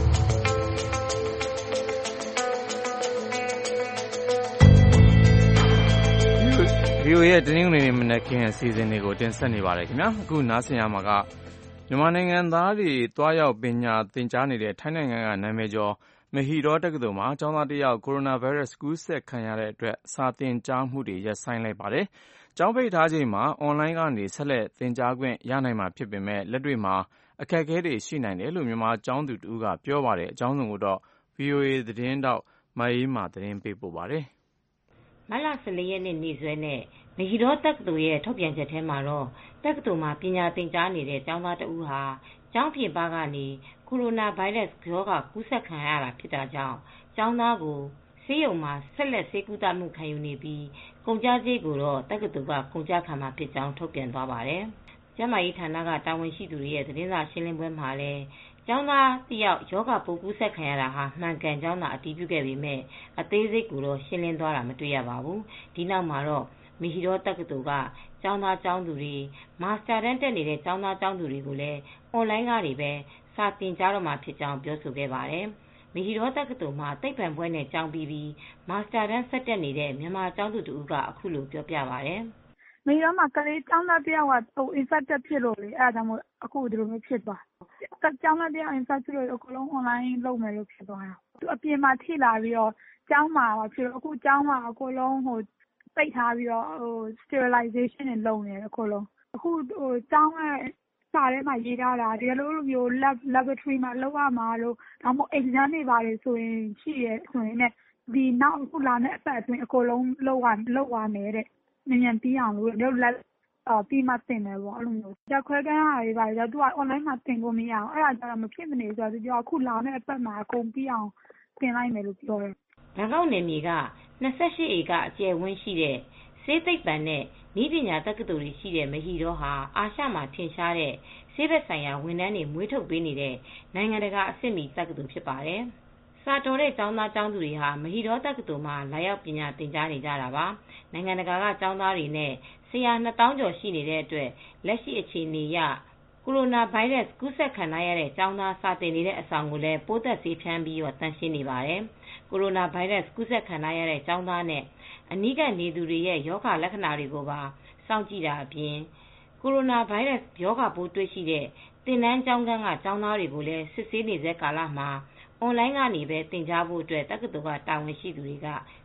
ဗွီအိုအေ ရဲ့တနင်္ဂနွေနေ့မနက်ခင်းအစီအစဉ်တွေကိုတင်ဆက်နေပါတယ်ခင်ဗျာအခုနားဆင်ရမှာကမြန်မာနိုင်ငံသားတွေတွားရောက်ပညာသင်ကြားနေတဲ့ထိုင်းနိုင်ငံကနာမည်ကျော်မဟီဒေါတက္ကသိုလ်မှာကျောင်းသားတစ်ယောက်ကိုရိုနာဗိုင်းရပ်စ်ကူးစက်ခံရတဲ့အတွက်စာသင်ကြားမှုတွေရပ်ဆိုင်းလိုက်ပါတယ်ကျောင်းပိတ်ထားချိန်မှာအွန်လိုင်းကနေဆက်လက်သင်ကြားခွင့်ရနိုင်မှာဖြစ်ပေမဲ့လက်တွေ့မှာအခက်အခဲတွေရှိနိုင်တယ်လို့မြန်မာကျောင်းသူတူကပြောပါတယ်အကြောင်းစုံကိုတော့ ဗွီအိုအေ သတင်းထောက်မအေးမာသတင်းပေးပို့ပါတယ်မတ်လဆယ်လေးရက်နေ့နေ့စွဲနဲ့မဟီဒေါတက္ကသိုလ်ရဲ့ထုတ်ပြန်ချက်ထဲမှာတော့တက္ကသိုလ်မှာပညာသင်ကြားနေတဲ့ကျောင်းသားတဦးဟာကျောင်းပြင်ပကနေကိုရိုနာဗိုင်းရပ်စ်ရောဂါကူးစက်ခံရတာဖြစ်တာကြောင့်ကျောင်းသားကိုဆေးရုံမှာဆက်လက်ဆေးကုသမှုခံယူနေပြီးကုန်ကျစရိတ်ကိုတော့တက္ကသိုလ်ကကုန်ကျခံမှာဖြစ်ကြောင်းထုတ်ပြန်သွားပါတယ်။ကျန်းမာရေးဌာနကတာဝန်ရှိသူတွေရဲ့သတင်းစာရှင်းလင်းပွဲမှာလည်းကျောင်းသားတယောက်ယောဂပိုးကူးစက်ခံရတာဟာမှန်ကန်ကြောင်းသာအတည်ပြုခဲ့ပေမဲ့အသေးစိတ်ကိုတော့ရှင်းလင်းသွားတာမတွေ့ရပါဘူး။ဒီနောက်မှာတော့မဟီဒေါတက္ကသိုလ်ကကျောင်းသားကျောင်းသူတွေမာစတာတန်းတက်နေတဲ့ကျောင်းသားကျောင်းသူတွေကိုလည်းအွန်လိုင်းကနေပဲစာသင်ကြားတော့မှာဖြစ်ကြောင်းပြောဆိုခဲ့ပါတယ်။မဟီဒေါတက္ကသိုလ်မှာသိပ္ပံဘွဲ့နဲ့ကျောင်းပြီးပြီးမာစတာတန်းဆက်တက်နေတဲ့မြန်မာကျောင်းသူတူကအခုလိုပြောပြပါတယ်။မဟီဒေါမှာကလေးကျောင်းသားတယောက်ကဟို infected ဖြစ်လို့လေအဲဒါကြောင့်မို့အခုဒီလိုမျိုးဖြစ်သွား။ကျောင်းသားတယောက် infect ဖြစ်လို့အကုန်လုံး online လုပ်မယ်လို့ဖြစ်သွားတာ။အပြင်မှာထိလာပြီးတော့ကျောင်းမှာဖြစ်လို့အခုကျောင်းမှာအကုန်လုံးဟိုပိတ်ထားပြီးတော့ဟို sterilization တွေလုပ်နေတယ်အကုန်လုံးအခုဟိုကျောင်းကစာထဲမှာရေးထားတာဒီလိုလိုမျိုး lab laboratory မှာလုပ်ရမှာလို့ဒါမှမဟုတ် exam တွေပါတယ်ဆိုရင်ရှိရဲဆိုရင်လည်းဒီနောက်အခုလာမယ့်အပတ်အတွင်းအကုန်လုံးလုပ်ရလုပ်ရမယ်တဲ့မြန်မြန်ပြီးအောင်လို့တို့လက်အော်ပြီးမှသင်တယ်ပေါ့အဲ့လိုမျိုးတက်ခွဲကန်းဟာတွေပါတယ်သူက online မှာသင်လို့မရအောင်အဲ့ဒါကြတော့မဖြစ်မနေဆိုတော့သူပြောအခုလာမယ့်အပတ်မှာအကုန်ပြီးအောင်သင်လိုက်မယ်လို့ပြောတယ်ဘန်ကောက်နယ်မြေကနှစ်ဆယ့်ရှစ်ဧကအကျယ်ဝန်းရှိတဲ့ဆေးသိပ္ပံနဲ့ဤပညာတက္ကသိုလ်ရှိတဲ့မဟီဒေါဟာအာရှမှာထင်ရှားတဲ့ဆေးဘက်ဆိုင်ရာဝန်ထမ်းတွေမွေးထုတ်ပေးနေတဲ့နိုင်ငံတကာအဆင့်မီတက္ကသိုလ်ဖြစ်ပါတယ်။စာတော်တဲ့ကျောင်းသားကျောင်းသူတွေဟာမဟီဒေါတက္ကသိုလ်မှာလာရောက်ပညာသင်ကြားနေကြတာပါ။နိုင်ငံတကာကကျောင်းသားတွေနဲ့ဆရာနှစ်သောင်းကျော်ရှိနေတဲ့အတွက်လက်ရှိအခြေအနေအရကိုရိုနာဗိုင်းရပ်စ်ကူးစက်ခံရတဲ့ကျောင်းသားစာသင်နေတဲ့အဆောင်ကိုလည်းပိုးသက်ဆေးဖြန်းပြီးတော့တန်ရှင်းနေပါတယ်။ကိုရိုနာဗိုင်းရပ်စ်ကူးစက်ခံရတဲ့ကျောင်းသားနဲ့အနီးကနေသူတွေရဲ့ရောဂါလက္ခဏာတွေကိုပါစောင့်ကြည့်တာအပြင်ကိုရိုနာဗိုင်းရပ်စ်ရောဂါပိုးတွေ့ရှိတဲ့သင်တန်းကျောင်းကန်းကကျောင်းသားတွေကိုလည်းစစ်ဆေးနေတဲ့ကာလမှာအွန်လိုင်းကနေပဲသင်ကြားဖို့အတွက်တက္ကသိုလ်ကတာဝန်ရှိသူတွေကစ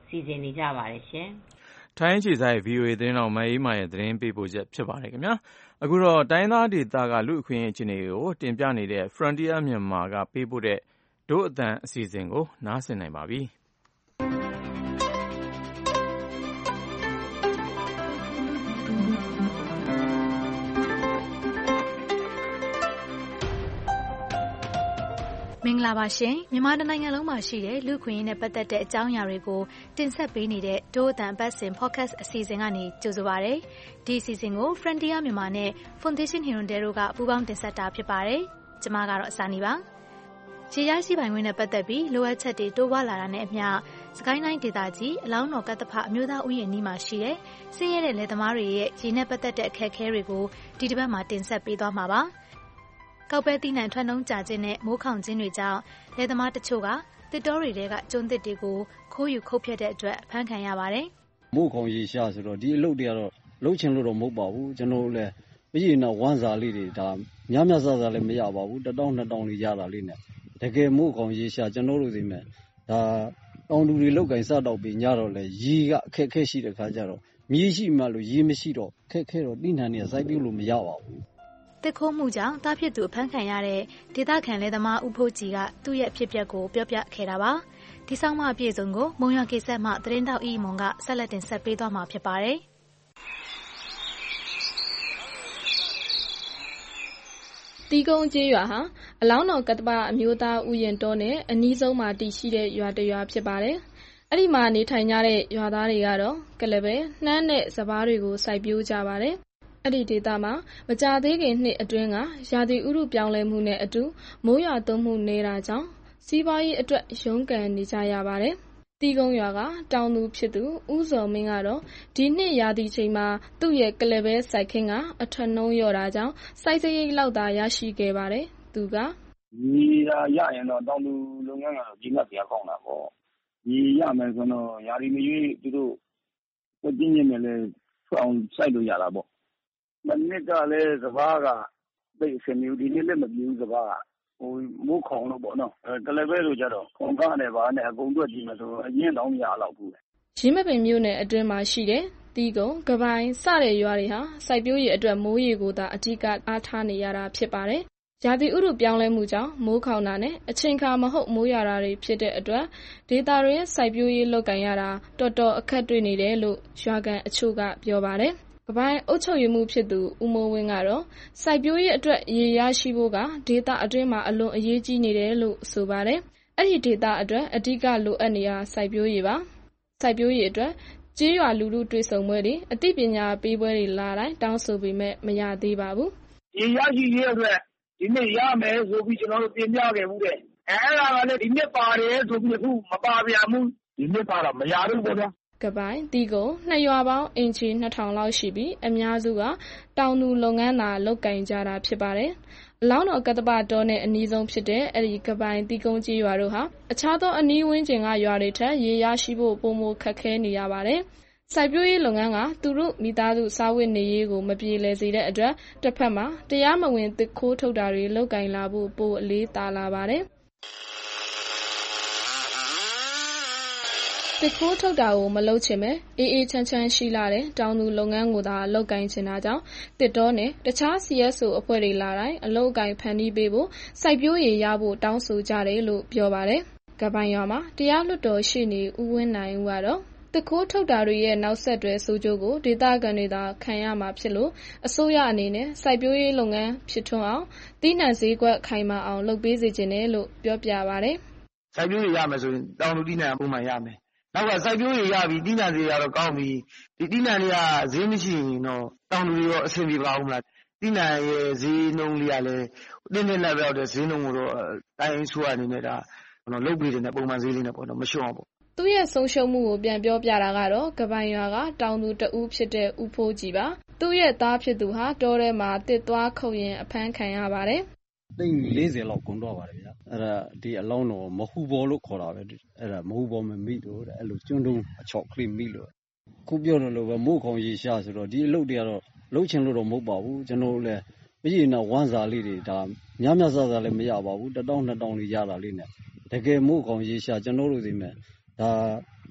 စီစဉ်နေကြပါတယ်ရှင်။ထိုင်းအခြေစိုက် ဗွီအိုအေ သတင်းတော်မအေးမာရဲ့သတင်းပေးပို့ချက်ဖြစ်ပါတယ်ခင်ဗျာ။အခုတော့တိုင်းသားဒေသကလူအခွင့်အရေးအခြေအနေကိုတင်ပြနေတဲ့ Frontier Myanmar ကပေးပို့တဲ့ဒို့အသံအစီအစဉ်ကိုနားဆင်နိုင်ပါပြီ။မင်္ဂလာပါရှင်မြန်မာနိုင်ငံလုံးမှာရှိတဲ့လူခွင့်ရေးနဲ့ပတ်သက်တဲ့အကြောင်းအရာတွေကိုတင်ဆက်ပေးနေတဲ့ဒို့အသံပတ်စဉ် podcast အစီအစဉ်ကနေကြိုဆိုပါရစေ။ဒီအစီအစဉ်ကို Frontier မြန်မာနဲ့ Foundation Hirondelle တို့ကပူးပေါင်းတင်ဆက်တာဖြစ်ပါတယ်။ကျွန်မကတော့အစာနေပါ။ခြေရရှိပိုင်ခွင့်နဲ့ပတ်သက်ပြီးလိုအပ်ချက်တွေတိုးပွားလာတာနဲ့အမျှစကိုင်းတိုင်းဒေသကြီးအလောင်းတော်ကတ္တဖအမျိုးသားဥယျာဉ်နီးမှာရှိတဲ့ဆင်းရဲတဲ့လယ်သမားတွေရဲ့ရေနဲ့ပတ်သက်တဲ့အခက်အခဲတွေကိုဒီတစ်ပတ်မှာတင်ဆက်ပေးသွားမှာပါ။ကောက်ပဲသီးနှံထွက်နှုန်းကျခြင်းနဲ့မိုးခေါင်ခြင်းတွေကြောင့်လယ်သမားတချို့ကတစ်တောတွေထဲကကျွန်းသစ်တွေကိုခိုးယူခုတ်ဖြတ်တဲ့အတွက်ဖမ်းခံရပါတယ်။မိုးခေါင်ရေရှားဆိုတော့ဒီအလုပ်တွေကတော့လုပ်ချင်လို့တော့မဟုတ်ပါဘူး။ကျွန်တော်တို့လည်းပြည်ရင်တော့ဝမ်းစာလေးတွေဒါများများစားစားလည်းမရပါဘူး။တစ်တောင်းနှစ်တောင်းလေးရတာလေးနဲ့တကယ်မိုးခေါင်ရေရှားကျွန်တော်တို့ဒီမဲ့ဒါတောင်သူတွေလောက်ကင်စတော့ပြီးညတော့လေရေကအခက်အခဲရှိတဲ့ခါကျတော့မြေရှိမှလို့ရေမရှိတော့ခက်ခဲတော့တိနှံနေစိုက်ပြုလို့မရပါဘူး။တစ်ခိုးမှုကြောင့်တားဖြစ်သူအဖမ်းခံရတဲ့ဒေသခံလယ်သမားဦးဖိုးကြီးကသူ့ရဲ့ဖြစ်ပျက်ကိုပြောပြခဲ့တာပါဒီဆောင်မအပြည့်စုံကိုမုံရကိစ္စမှသတင်းတောက်အီမွန်ကဆက်လက်တင်ဆက်ပေးသွားမှာဖြစ်ပါတယ်တီးကုန်းကျေးရွာဟာအလောင်းတော်ကတ္တပအမျိုးသားဥယျာဉ်တော်နဲ့အနီးဆုံးမှာတည်ရှိတဲ့ရွာတစ်ရွာဖြစ်ပါတယ်အဲ့ဒီမှာနေထိုင်ကြတဲ့ရွာသားတွေကတော့ကလပဲနှမ်းနဲ့စပားတွေကိုစိုက်ပျိုးကြပါတယ်အဲ့ဒီဒေသမှာမကြသေးခင်နှစ်အတွင်းကရာသီဥတုပြောင်းလဲမှုနဲ့အတူမိုးရွာသွန်းမှုနေတာကြောင့်စီးပွားရေးအတွက်ရုန်းကန်နေကြရပါတယ်။တီးကုန်းရွာကတောင်သူဖြစ်သူဦးစော်မင်းကတော့ဒီနှစ်ရာသီချိန်မှာသူ့ရဲ့ကလပဲစိုက်ခင်းကအထွက်နှုံးလျော့တာကြောင့်စိုက်စရိတ်လောက်သာရရှိခဲ့ပါတယ်။သူကမြေရာရရင်တော့တောင်သူလုပ်ငန်းကတော့ကြီးမှတ်ပြကောင်းတာပေါ့။မြေရမယ်ဆိုတော့ရာသီမရွေးသူတို့ဝကျင်းချင်းနဲ့လည်းထွက်အောင်စိုက်လို့ရတာပေါ့မနစ်ကလည်းစဘာကသိအစင်မျိုးဒီနေ့လည်းမပြူစဘာဟိုမိုးခေါင်လို့ပေါ့နော်အဲကလည်းပဲလို့ကြတော့ခွန်ကားနဲ့ဗာနဲ့အကုန်တွက်ကြည့်မှဆိုအရင်တော့မရတော့ဘူးလေရင်းမပင်မျိုးနဲ့အတွင်းမှာရှိတဲ့တီးကုန်းကပိုင်းစတဲ့ရွာတွေဟာစိုက်ပျိုးရေးအတွက်မိုးရေကိုသာအဓိကအားထားနေရတာဖြစ်ပါတယ်ရာသီဥတုပြောင်းလဲမှုကြောင့်မိုးခေါင်တာနဲ့အချိန်ခါမဟုတ်မိုးရွာတာတွေဖြစ်တဲ့အတွက်ဒေသတွေရဲ့စိုက်ပျိုးရေးလုပ်ကိုင်ရတာတော်တော်အခက်တွေ့နေတယ်လို့ရွာကန်အချို့ကပြောပါတယ်ကပိုင်းအုပ်ချုပ်ရေးမှုဖြစ်သူဦးမိုးဝင်းကတော့စိုက်ပျိုးရေးအတွက်ရေရရှိဖို့ကဒေသအတွင်းမှာအလွန်အရေးကြီးနေတယ်လို့ဆိုပါတယ်။အဲ့ဒီဒေသအတွက်အဓိကလိုအပ်နေတာစိုက်ပျိုးရေးပါ။စိုက်ပျိုးရေးအတွက်ကျေးရွာလူလူတွေ့ဆုံပွဲတွေအသိပညာပေးပွဲတွေလာတိုင်းတောင်းဆိုပေမဲ့မရသေးပါဘူး။ရေရရှိရေးအတွက်ဒီနေ့ရမယ်ဆိုပြီးကျွန်တော်တို့ပြင်ပြခဲ့မှုတဲ့။အဲ့ဒါကလည်းဒီနေ့ပါတယ်ဆိုပြီးအခုမပါပြန်ဘူး။ဒီနေ့ပါတော့မရဘူးပေါ့ဗျာ။ကပိုင်းတီးကုန်းနှစ်ရွာပေါင်းအင်ချီနှစ်ထောင်လောက်ရှိပြီးအများစုကတောင်သူလုပ်ငန်းသာလုပ်ကင်ကြတာဖြစ်ပါတယ်။အလောင်းတော်ကတ္တပတော်နဲ့အနီးဆုံးဖြစ်တဲ့အဲ့ဒီကပိုင်းတီးကုန်းကြီးရွာတို့ဟာအခြားသောအနီးဝန်းကျင်ကရွာတွေထက်ရေရရှိဖို့ပိုမိုခက်ခဲနေရပါတယ်။စိုက်ပျိုးရေးလုပ်ငန်းကသူတို့မိသားစုစားဝတ်နေရေးကိုမပြေလည်စေတဲ့အတွက်တစ်ဖက်မှာတရားမဝင်သစ်ခိုးထုတ်တာတွေလုပ်ကင်လာဖို့ပိုအလေးသာလာပါတယ်။တစ်ခိုးထုတ်တာကိုမလုပ်ချင်ပဲအေးအေးချမ်းချမ်းရှိလာတဲ့တောင်သူလုပ်ငန်းကိုသာလုပ်ကိုင်ချင်တာကြောင့်တစ်တောနဲ့တခြား စီ အက်စ် အို အဖွဲ့တွေလာတိုင်းအလုပ်ကိုင်ဖန်တီးပေးဖို့စိုက်ပျိုးရေးရဖို့တောင်းဆိုကြတယ်လို့ပြောပါတယ်။ကပိုင်းရွာမှာတရားလွှတ်တော်ရှိနေဦးဝင်းနိုင်ဦးကတော့တစ်ခိုးထုတ်တာတွေရဲ့နောက်ဆက်တွဲဆိုးကျိုးကိုဒေသခံတွေသာခံရမှာဖြစ်လို့အစိုးရအနေနဲ့စိုက်ပျိုးရေးလုပ်ငန်းဖြစ်ထွန်းအောင်သီးနှံဈေးကွက်ခိုင်မာအောင်လုပ်ပေးစေချင်တယ်လို့ပြောပြပါတယ်။စိုက်ပျိုးရေးရမယ်ဆိုရင်တောင်သူသီးနှံပုံမှန်ရမယ်နောက်ကစိုက်ပျိုးရေးရပြီသီးနှံဈေးရတော့ကောင်းပြီဒီသီးနှံတွေကဈေးမရှိရင်တော့တောင်သူတွေရောအဆင်ပြေပါဦးမလားသီးနှံရဲ့ဈေးနှုန်းလေးကလည်းတင်းတင်းနဲ့ပြောတဲ့ဈေးနှုန်းကိုတော့တိုင်းဆိုးအနေနဲ့ဒါကျွန်တော်လုပ်ပေးတဲ့ပုံမှန်ဈေးလေးနဲ့ပေါ့နော်မလျှော့အောင်ပေါ့သူ့ရဲ့ဆုံးရှုံးမှုကိုပြန်ပြောပြတာကတော့ကပိုင်းရွာကတောင်သူတဦးဖြစ်တဲ့ဦးဖိုးကြီးပါသူ့ရဲ့သားဖြစ်သူဟာတောထဲမှာတစ်သွားခုတ်ရင်အဖမ်းခံရပါတယ်သိန်းလေးဆယ်လောက်ကုန်တော့ပါတယ်ဗျာအဲ့ဒါဒီအလောင်းတော်မဟူဘောလို့ခေါ်တာပဲအဲ့ဒါမဟူဘောမမိလို့တဲ့အဲ့လိုကျွန်းတုံးအချောက်ကလေးမိလို့ခုပြောတယ်လို့ပဲမိုးခေါင်ရေရှားဆိုတော့ဒီအလုပ်တွေကတော့လုပ်ချင်လို့တော့မဟုတ်ပါဘူးကျွန်တော်လည်းပြည်ရင်တော့ဝမ်းစာလေးတွေဒါများများစားစားလည်းမရပါဘူးတစ်တောင်းနှစ်တောင်းလေးရတာလေးနဲ့တကယ်မိုးခေါင်ရေရှားကျွန်တော်တို့ဒီမဲ့ဒါ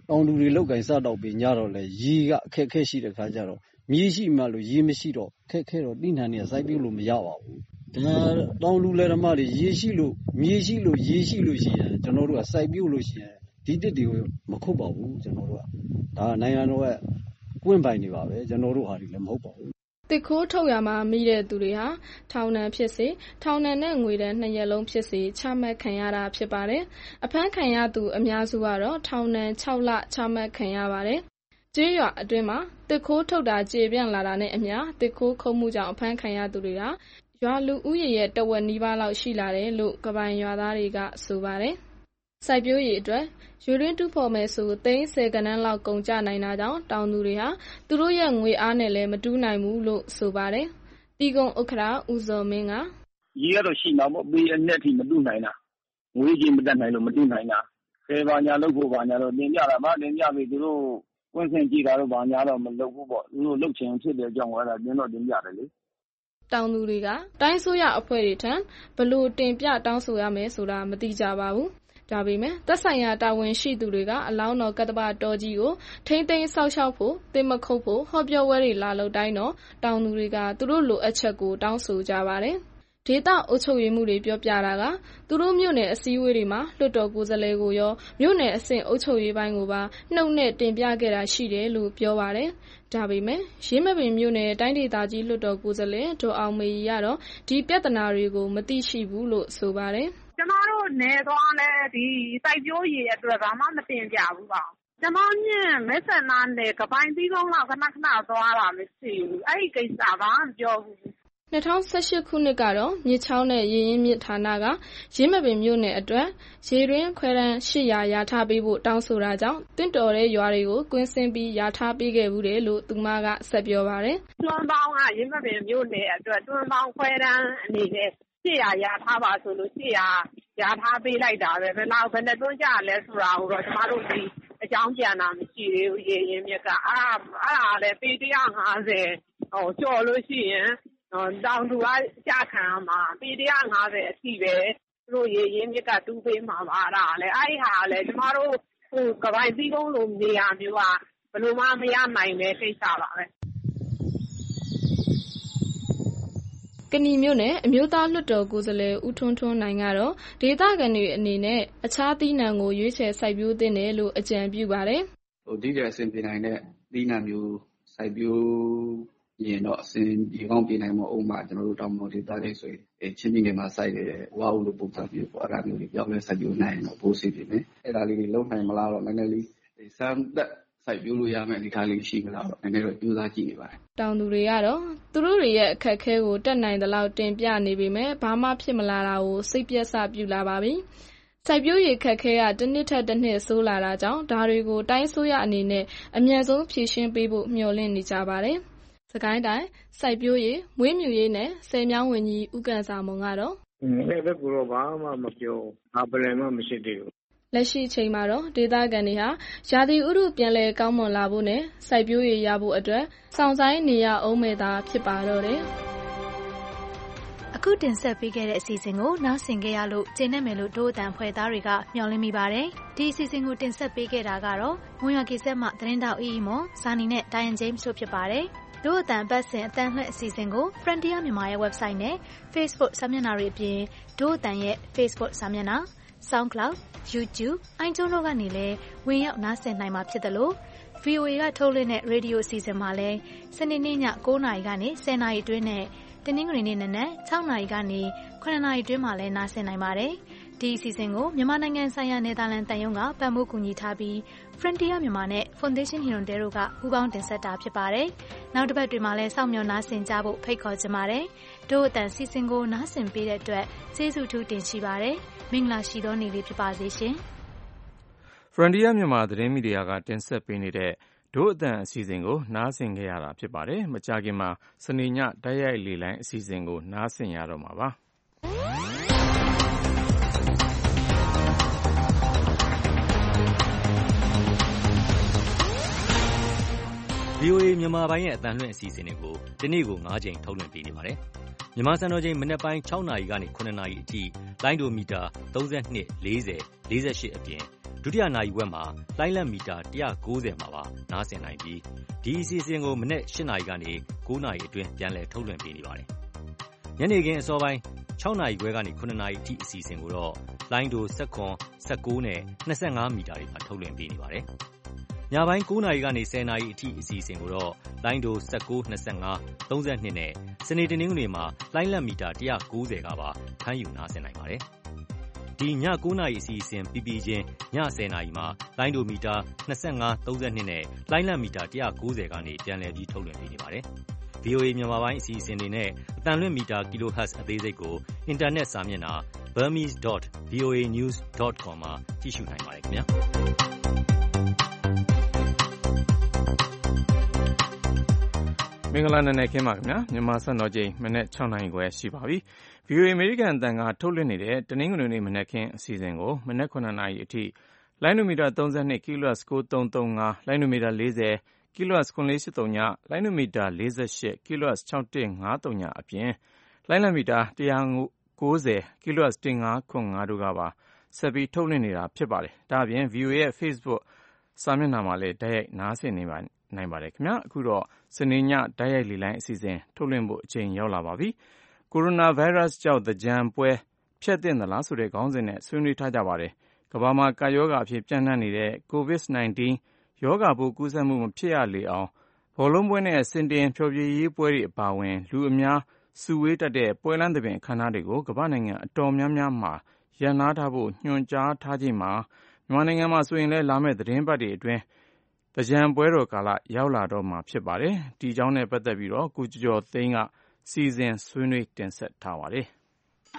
တောင်သူတွေလောက်ကင်စတော့ပြီးညတော့လေရေကအခက်အခဲရှိတဲ့ခါကျတော့မြေရှိမှလို့ရေမရှိတော့ခက်ခဲတော့တိနှံနေစိုက်ပြုတ်လို့မရပါဘူးဒါတောင်လူလယ်ဓမ္မတွေရေရှိလို့မြေရှိလို့ရေရှိလို့ရှိရင်ကျွန်တော်တို့ကစိုက်ပြုတ်လို့ရှိရင်ဒီတစ်တွေကိုမခုတ်ပါဘူးကျွန်တော်တို့ကဒါနိုင်ငံတော်ရဲ့ကွင်းပိုင်နေပါပဲကျွန်တော်တို့ဟာဒီလည်းမဟုတ်ပါဘူးတစ်ခိုးထုတ်ရမှာမိတဲ့သူတွေဟာထောင်ဒဏ်ဖြစ်စေထောင်ဒဏ်နဲ့ငွေဒဏ်နှစ်ရက်လုံးဖြစ်စေချမှတ်ခံရတာဖြစ်ပါတယ်အဖမ်းခံရသူအများစုကတော့ထောင်ဒဏ်၆လချမှတ်ခံရပါတယ်ကျေးရွာအတွင်းမှာတစ်ခိုးထုတ်တာကျေပြန့်လာတာနဲ့အမျှတစ်ခိုးခုံမှုကြောင့်အဖမ်းခံရသူတွေဟာရွာလူဦးရေရဲ့တဝက်နီးပါးလောက်ရှိလာတယ်လို့ကပိုင်ရွာသားတွေကဆိုပါတယ်စိုက်ပျိုးရေးအတွက်ယူရင်းတူဖော်မယ်ဆိုသိန်းဆယ်ကဏန်းလောက်ကုန်ကျနိုင်တာကြောင့်တောင်သူတွေဟာသူတို့ရဲ့ငွေအားနဲ့လည်းမတူးနိုင်ဘူးလို့ဆိုပါတယ်။တီကုံဥက္ခရာဦးစောမင်းကရေရတော့ရှိမှာပေါ့ပေးအနဲ့ထိမတူးနိုင်တာငွေကြီးမတက်နိုင်လို့မတူးနိုင်တာဆယ်ပါညာလုပ်ဖို့ပါညာတော့တင်ပြတာပါတင်ပြပြီးသူတို့ကွင်းစင်ကြည့်တာတော့ပါညာတော့မလုပ်ဘူးပေါ့သူတို့လုပ်ချင်ဖြစ်တဲ့အကြောင်းအဲ့ဒါတင်းတော့တင်ပြတယ်လေတောင်သူတွေကတိုင်းဆိုရအဖွဲ့တွေထံဘလို့တင်ပြတောင်းဆိုရမယ်ဆိုတာမသိကြပါဘူးဒါပေမဲ့သက်ဆိုင်ရာတာဝန်ရှိသူတွေကအလောင်းတော်ကတ္တပတော်ကြီးကိုထိမ့်သိမ်းဆောက်ရှောက်ဖို့တင်မခုတ်ဖို့ဟောပြောပွဲတွေလာလုပ်တိုင်းတော့တောင်သူတွေကသူတို့လိုအပ်ချက်ကိုတောင်းဆိုကြပါတယ်ဒေသအုပ်ချုပ်ရေးမှုတွေပြောပြတာကသူတို့မြို့နယ်အစည်းအဝေးတွေမှာလွှတ်တော်ကိုယ်စားလှယ်ကိုရောမြို့နယ်အဆင့်အုပ်ချုပ်ရေးပိုင်းကိုပါနှုတ်နဲ့တင်ပြခဲ့တာရှိတယ်လို့ပြောပါတယ်ဒါပေမဲ့ရင်းမပင်မြို့နယ်တိုင်းဒေသကြီးလွှတ်တော်ကိုယ်စားလှယ်ဒေါ်အောင်မေကြီးကတော့ဒီပြဿနာတွေကိုမသိရှိဘူးလို့ဆိုပါတယ်ကျမတို့နေသွားလဲဒီစိုက်ပျိုးရေးအတွက်ဘာမှမတင်ပြဘူးပါကျမမြင်မဲဆန္ဒနဲ့ကပိုင်းပြီးကောင်းတော့ခဏခဏသွားတာမရှိဘူးအဲ့ဒီကိစ္စဘာမှမပြောဘူး၂၀၁၈ခုနှစ်ကတော့မြစ်ချောင်းနဲ့ရေရင်းမြစ်ဌာနကရင်းမပင်မြို့နယ်အတွက်ရေတွင်းခွဲတန်း၈၀၀ရာထားပေးဖို့တောင်းဆိုတာကြောင့်တင့်တော်တဲ့ရွာတွေကိုကွင်းဆင်းပြီးရာထားပေးခဲ့ဘူးတယ်လို့သူမကဆက်ပြောပါတယ်။တွန်းပေါင်းကရင်းမပင်မြို့နယ်အတွက်တွန်းပေါင်းခွဲတန်းအနေနဲ့၈၀၀ရာထားပါဆိုလို့၈၀၀ရာထားပေးလိုက်တာပဲဘယ်လောက်ဘယ်နဲ့တွန်းကြလဲဆိုတာကိုတော့ကျမတို့ဒီအကြောင်းပြန်တာမရှိသေးဘူးရေရင်းမြစ်ကအဲ့ဒါအဲ့ဒါလည်းပေ၁၅၀ဟိုကြော်လို့ရှိရင်တောင်သူကကြာခံမှာပေ၁၅၀အထိပဲသူတို့ရေရင်းမြစ်ကတူးပေးမှာပါဒါလည်းအဲ့ဒီဟာလည်းကျမတို့ဟိုကပိုင်းပြီးကုန်းလိုနေရာမျိုးကဘယ်လိုမှမရနိုင်တဲ့ကိစ္စပါပဲကနီမြို့နယ်အမျိုးသားလွှတ်တော်ကိုယ်စားလှယ်ဦးထွန်းထွန်းနိုင်ကတော့ဒေသခံတွေအနေနဲ့အခြားသီးနှံကိုရွေးချယ်စိုက်ပျိုးသင့်တယ်လို့အကြံပြုပါတယ်ဟိုဒီတဲ့အဆင်ပြေနိုင်တဲ့သီးနှံမျိုးစိုက်ပျိုးရင်တော့အစဉ်ဒီကောင်းပြည်နိုင်မှာအုံးမှာကျွန်တော်တို့တောင်ပေါ်ဒေသတွေဆိုရင်အဲချင်းပြည်နယ်မှာစိုက်တယ်ဝါအုပ်လိုပုံစံမျိုးပေါ့အဲ့ဒါမျိုးတွေပြောင်းလဲစိုက်ပျိုးနိုင်တော့ပိုးစီပြီမယ်အဲ့ဒါလေးတွေလုံးနိုင်မလားတော့နည်းနည်းလေးစမ်းသက်စိုက်ပျိုးလို့ရမယ်အနေထားလေးရှိမလားတော့နည်းနည်းတော့ကြိုးစားကြည့်နေပါတယ်တောင်သူတွေကတော့သူတို့တွေရဲ့အခက်အခဲကိုတက်နိုင်သလောက်တင်ပြနေပေမဲ့ဘာမှဖြစ်မလာတာကိုစိတ်ပြက်စပြူလာပါပြီစိုက်ပျိုးရေးခက်ခဲကတစ်နှစ်ထက်တစ်နှစ်ဆိုးလာတာကြောင့်ဒါတွေကိုတိုင်းဆိုရအနေနဲ့အမြန်ဆုံးဖြေရှင်းပေးဖို့မျှော်လင့်နေကြပါတယ်စကိုင်းတိုင်းစိုက်ပျိုးရေးမွေးမြူရေးနဲ့ဆယ်မြောင်းဝင်ကြီးဦးကန်စာမုံကတော့အဲ့ဘက်ကတော့ဘာမှမပြောဘာပလန်မှမရှိသေးဘူးလက်ရှိချိန်မှာတော့ဒေသခံတွေဟာရာသီဥတုပြန်လည်ကောင်းမွန်လာဖို့နဲ့စိုက်ပျိုးရေးရဖို့အတွက်စောင့်ဆိုင်းနေရအောင်မဲ့သာဖြစ်ပါတော့တယ်အခုတင်ဆက်ပေးခဲ့တဲ့အစီအစဉ်ကိုနားဆင်ကြရလို့ကျေနပ်မယ်လို့ဒို့အတန်ဖွဲ့သားတွေကမျှော်လင့်မိပါတယ်ဒီအစီအစဉ်ကိုတင်ဆက်ပေးခဲ့တာကတော့မွန်ရွာကိစ္စမှသတင်းတောက်အီအီမွန်ဇာနီနဲ့ဒိုင်ယန်ဂျိမ်းစ်တို့ဖြစ်ပါတယ်ဒို့အတန်ပတ်စဉ်အတန်လှည့်အစီအစဉ်ကို Frontier မြန်မာရဲ့ website နဲ့ Facebook စာမျက်နှာတွေအပြင်ဒို့အတန်ရဲ့ Facebook စာမျက်နှာ SoundCloud, YouTube, iTunes တို့ကနေလည်းဝင်ရောက်နားဆင်နိုင်မှာဖြစ်တယ်လို့ ဗီအိုအေ ကထုတ်လွှင့်တဲ့ရေဒီယိုအစီအစဉ်မှာလည်းစနေနေ့ည၉နာရီကနေ၁၀နာရီအတွင်းနဲ့တနင်္ဂနွေနေ့နနက်၆နာရီကနေ၇နာရီအတွင်းမှာလည်းနားဆင်နိုင်ပါတယ်။ဒီအစီအစဉ်ကိုမြန်မာနိုင်ငံဆိုင်ရာနယ်သာလန်တန်ယုံကပံ့ပိုးကူညီထားပြီး Frontier မြန်မာနဲ့ Foundation Hirondale တို့ကပူးပေါင်းတင်ဆက်တာဖြစ်ပါတယ်။နောက်တစ်ပတ်တွေမှာလည်းစောင့်မျှော်နားဆင်ကြဖို့ဖိတ်ခေါ်ချင်ပါတယ်။တို့အတန်စီစဉ်ကိုနားဆင်ပေးတဲ့အတွက်ကျေးဇူးထူးတင်ရှိပါတယ်။မင်္ဂလာရှိသောနေ့လေးဖြစ်ပါစေရှင်။ Frontier မြန်မာသတင်းမီဒီယာကတင်ဆက်ပေးနေတဲ့ဒို့အတန်အစီအစဉ်ကိုနားဆင်ခဲ့ရတာဖြစ်ပါတယ်။မကြာခင်မှာစနေညတိုက်ရိုက်လေလိုင်းအစီအစဉ်ကိုနားဆင်ရတော့မှာပါ။ဗီအိုအေ မြန်မာပိုင်းရဲ့အသံလွှင့်အစီအစဉ်တွေကိုဒီနေ့ကို၅ကြိမ်ထုတ်လွှင့်ပေးနေပါတယ်။မြန်မာစံတော်ချိန်မနက်ပိုင်း၆နာရီကနေ၇နာရီအထိလိုင်းဒိုမီတာ၃၂ ၄၀ ၄၈အပြင်ဒုတိယနာရီဝက်မှာလိုင်းလံမီတာ၁၉၀မှာပါနားဆင်နိုင်ပြီးဒီအစီအစဉ်ကိုမနက်၈နာရီကနေ၉နာရီအတွင်းပြန်လည်ထုတ်လွှင့်ပေးနေပါတယ်။ညနေခင်းအစောပိုင်း၆နာရီခွဲကနေ၇နာရီအထိအစီအစဉ်ကိုတော့လိုင်းဒို၁၇ ၁၉နဲ့၂၅မီတာတွေမှာထုတ်လွှင့်ပေးနေပါတယ်။ညပိုင်း၉နာရီကနေ၁၀နာရီအထိအစီအစဉ်ကိုတော့လိုင်းဒို၁၉ ၂၅ ၃၂နဲ့စနေတနင်္ဂနွေမှာလိုင်းလံမီတာ၁၉၀ကပါဖမ်းယူနားဆင်နိုင်ပါတယ်။ဒီည၉နာရီအစီအစဉ်ပြီးပြီးချင်းည၁၀နာရီမှာလိုင်းဒိုမီတာ၂၅ ၃၂နဲ့လိုင်းလံမီတာ၁၉၀ကနေပြန်လည်ပြီးထုတ်လွှင့်ပေးနေပါတယ်။ ဗီအိုအေ မြန်မာပိုင်းအစီအစဉ်တွေနဲ့အသံလွှင့်မီတာ kilohertz အသေးစိတ်ကိုအင်တာနက်စာမျက်နှာ burmese dot v o a news dot com မှာကြည့်ရှုနိုင်ပါတယ်ခင်ဗျာ။မင်္ဂလာနံနက်ခင်းပါခင်ဗျာမြန်မာစံတော်ချိန်မနေ့၆နာရီခွဲရှိပါပြီ။ ဗီအိုအေအမေရိကန်အသံကထုတ်လွှင့်နေတဲ့တနင်္ဂနွေနေ့မနက်ခင်းအစီအစဉ်ကိုမနက်၇နာရီအထိလိုင်းနိုမီတာ၃၂ kilohertz ၉၃၃၅လိုင်းနိုမီတာ၄၀ kilohertz ၇၄၈၃လိုင်းနိုမီတာ၄၈ kilohertz ၆၁၅၃အပြင်လိုင်းလံမီတာ၁၉၀ kilohertz ၁၅၇၅တို့ကပါဆက်ပြီးထုတ်လွှင့်နေတာဖြစ်ပါတယ်။ဒါအပြင် ဗီအိုအေရဲ့ Facebook စာမျက်နှာမှာလည်းတိုက်ရိုက်နားဆင်နေပါနိုင်ပါတယ်ခင်ဗျာအခုတော့စနေညတိုက်ရိုက်လေလိုင်းအစီအစဉ်ထုတ်လွှင့်ဖို့အချိန်ရောက်လာပါပြီ။ကိုရိုနာဗိုင်းရပ်စ်ကြောင့်သင်္ကြန်ပွဲဖျက်သင့်သလားဆိုတဲ့ခေါင်းစဉ်နဲ့ဆွေးနွေးထားကြပါတယ်။ကမ္ဘာမှာကပ်ရောဂါအဖြစ်ပြန့်နှံ့နေတဲ့ ကိုဗစ်၁၉ ရောဂါပိုးကူးစက်မှုမဖြစ်ရလေအောင်ဘောလုံးပွဲနဲ့စင်တင်ဖျော်ဖြေရေးပွဲတွေအပါအဝင်လူအများစုဝေးတတ်တဲ့ပွဲလမ်းသဘင်အခမ်းအနားတွေကိုကမ္ဘာနိုင်ငံအတော်များများမှာရပ်နားထားဖို့ညွှန်ကြားထားချိန်မှာမြန်မာနိုင်ငံမှာဆိုရင်လည်းလာမယ့်သီတင်းပတ်တွေအတွင်းသင်္ကြန်ပွဲတော်ကာလရောက်လာတော့မှာဖြစ်ပါတယ်။ဒီအကြောင်းနဲ့ပတ်သက်ပြီးတော့ကိုကျော်ကျော်သိန်းကစီစဉ်ဆွေးနွေးတင်ဆက်ထားပါတယ်။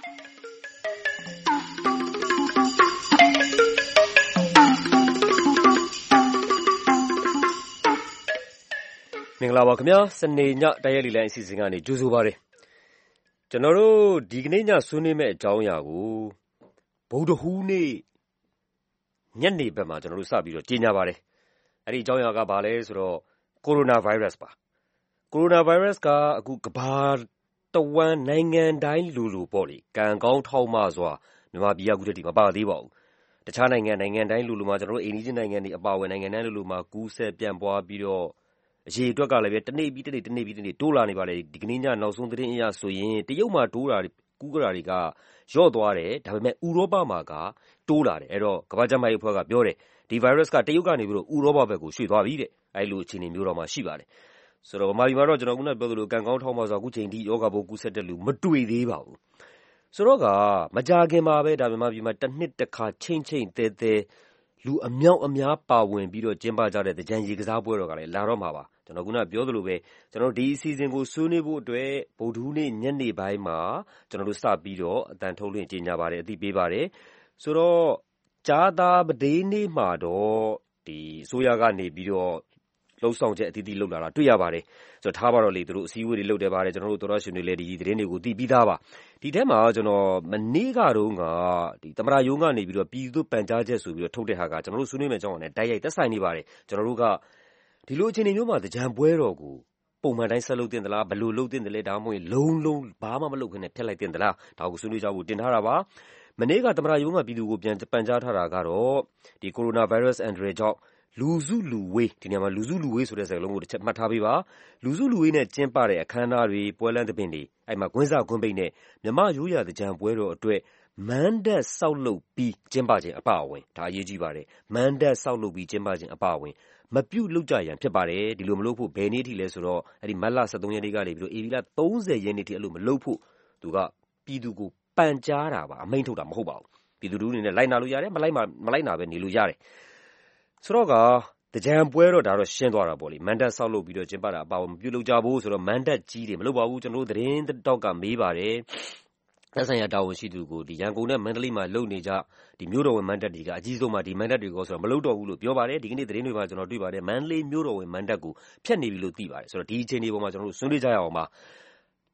မင်္ဂလာပါခင်ဗျာစနေညတိုက်ရိုက်လေလိုင်းအစီအစဉ်ကနေကြိုဆိုပါရစေ။ကျွန်တော်တို့ဒီကနေ့ညဆွေးနွေးမယ့်အကြောင်းအရာကိုဗုဒ္ဓဟူးနေ့ညနေဘက်မှာကျွန်တော်တို့စပြီးတော့ကြေညာပါတယ်။အဲ့ဒီအကြောင်းအရာကဘာလဲဆိုတော့ကိုရိုနာဗိုင်းရပ်စ်ပါ။ကိုရိုနာဗိုင်းရပ်စ်ကအခုကမ္ဘာတဝန်းနိုင်ငံတိုင်းလူလူပေါ့လေကံကောင်းထောက်မစွာမြန်မာပြည်ကအခုတည်းကမပါသေးပါဘူး။တခြားနိုင်ငံနိုင်ငံတိုင်းလူလူမှာကျွန်တော်တို့အိန္ဒိယနိုင်ငံတွေအပါအဝင်နိုင်ငံတိုင်းလူလူမှာကူးစက်ပြန့်ပွားပြီးတော့အရေးအတွက်ကလည်းပဲတနေ့ပြီးတနေ့တနေ့ပြီးတနေ့တိုးလာနေပါလေဒီကနေ့ညနောက်ဆုံးသတင်းအရဆိုရင်တရုတ်မှာတိုးတာကူးကြတာတွေကရော့သွားတယ်ဒါပေမဲ့ဥရောပမှာကတိုးလာတယ်အဲ့တော့ကမ္ဘာ့ကျန်းမာရေးအဖွဲ့ကပြောတယ်ဒီ virus ကတရုတ်ကနေပြီးတော့ဥရောပဘက်ကိုရွှေ့သွားပြီတဲ့အဲ့လိုအခြေအနေမျိုးတော့မှရှိပါတယ်ဆိုတော့ဗမာပြည်မှာတော့ကျွန်တော်ခုနပြောသလိုကံကောင်းထောက်မစွာအခုချိန်ထိယောဂဘိုးကူးစက်တဲ့လူမတွေ့သေးပါဘူးဆိုတော့ကမကြခင်မှာပဲဒါမြန်မာပြည်မှာတစ်နှစ်တစ်ခါချိန်ချိန်တဲတဲလူအမြောက်အများပါဝင်ပြီးတော့ကျင်းပကြတဲ့သင်္ကြန်ရေကစားပွဲတော်ကလည်းလာတော့မှာပါကျွန်တော်ခုနပြောသလိုပဲကျွန်တော်ဒီအစီအစဉ်ကိုဆွေးနွေးဖို့အတွက်ဗုဒ္ဓဟူးနေ့ညနေပိုင်းမှာကျွန်တော်တို့စပြီးတော့အတန်ထုတ်လွှင့်ကြေညာပါတယ်အသိပေးပါတယ်ဆိုတော့ကြားသာပဒေးနေ့မှာတော့ဒီအစိုးရကနေပြီးတော့လှုပ်ဆောင်ချက်အသီးသီးလုပ်လာတာတွေ့ရပါတယ်ဆိုတော့ထားပါတော့လေသူတို့အစည်းအဝေးတွေလုပ်တယ်ပါတယ်ကျွန်တော်တို့သောရရှင်တွေလည်းဒီသတင်းတွေကိုသိပြီးသားပါဒီထဲမှာကျွန်တော်မနေ့ကတော့ကဒီသမရယုံကနေပြီးတော့ပြည်သူ့ပန်ကြားချက်ဆိုပြီးတော့ထုတ်တဲ့ဟာကကျွန်တော်တို့ဆွေးနွေးမယ့်အကြောင်းနဲ့တိုက်ရိုက်သက်ဆိုင်နေပါတယ်ကျွန်တော်တို့ကဒီလိုအခြေအနေမျိုးမှာသင်္ကြန်ပွဲတော်ကိုပုံမှန်တိုင်းဆက်လုပ်တင်သလားဘယ်လိုလုပ်တင်တယ်လဲဒါမှမဟုတ်လုံးလုံးဘာမှမလုပ်ခင်နဲ့ဖျက်လိုက်တင်သလားဒါကိုဆွေးနွေးကြဖို့တင်ထားတာပါမနေ့ကသမရယုံကပြည်သူကိုပြန်ပန်ကြားထားတာကတော့ဒီကိုရိုနာဗိုင်းရပ်စ်အန်ဒရယ်ကြောင့်လူစုလူဝေးဒီနေရာမှာလူစုလူဝေးဆိုတဲ့စကားလုံးကိုတစ်ချက်မှတ်ထားပေးပါလူစုလူဝေးနဲ့ကျင်းပတဲ့အခမ်းအနားတွေပွဲလမ်းသဘင်တွေအဲ့မှာကွင်းစားကွင်းပိတ်နဲ့မြမရိုးရာသင်္ကြန်ပွဲတော်အတွက်မန်ဒတ်ဆောက်လုပ်ပြီးကျင်းပခြင်းအပအဝင်ဒါအရေးကြီးပါတယ်မန်ဒတ်ဆောက်လုပ်ပြီးကျင်းပခြင်းအပအဝင်မပြုတ်လုပ်ကြရန်ဖြစ်ပါတယ်ဒီလိုမလုပ်ဖို့ဘယ်နေ့ထိလဲဆိုတော့အဲ့ဒီမတ်လ၁၃ရက်နေ့ကနေပြီးတော့ဧပြီလ၃၀ရက်နေ့ထိအဲ့လိုမလုပ်ဖို့သူကပြည်သူကိုပန်ကြားတာပါအမိန့်ထုတ်တာမဟုတ်ပါဘူးပြည်သူတို့အနေနဲ့လိုက်နာလို့ရတယ်မလိုက်မမလိုက်နာပဲနေလို့ရတယ်ဆိုတော့ကတကြံပွဲတော့ဒါတော့ရှင်းသွားတာပေါ့လေမန်ဒတ်ဆောက်လုပ်ပြီးတော့ကျင်းပတာအပါမပြုတ်လုပ်ကြဖို့ဆိုတော့မန်ဒတ်ကြီးတွေမလုပ်ပါဘူးကျွန်တော်တို့သတင်းတောက်ကမေးပါတယ်သက်ဆိုင်ရာတာဝန်ရှိသူကိုဒီရန်ကုန်နဲ့မန္တလေးမှာလုပ်နေကြဒီမြို့တော်ဝင်မန်တပ်တွေကအကြီးဆုံးမှာဒီမန်တပ်တွေကိုဆိုတော့မလုပ်တော့ဘူးလို့ပြောပါတယ်ဒီကနေ့သတင်းတွေမှာကျွန်တော်တွေ့ပါတယ်မန္တလေးမြို့တော်ဝင်မန်တပ်ကိုဖျက်နေပြီလို့သိပါတယ်ဆိုတော့ဒီအချိန်ဒီပုံမှာကျွန်တော်တို့ဆွေးနွေးကြရအောင်ပါဘ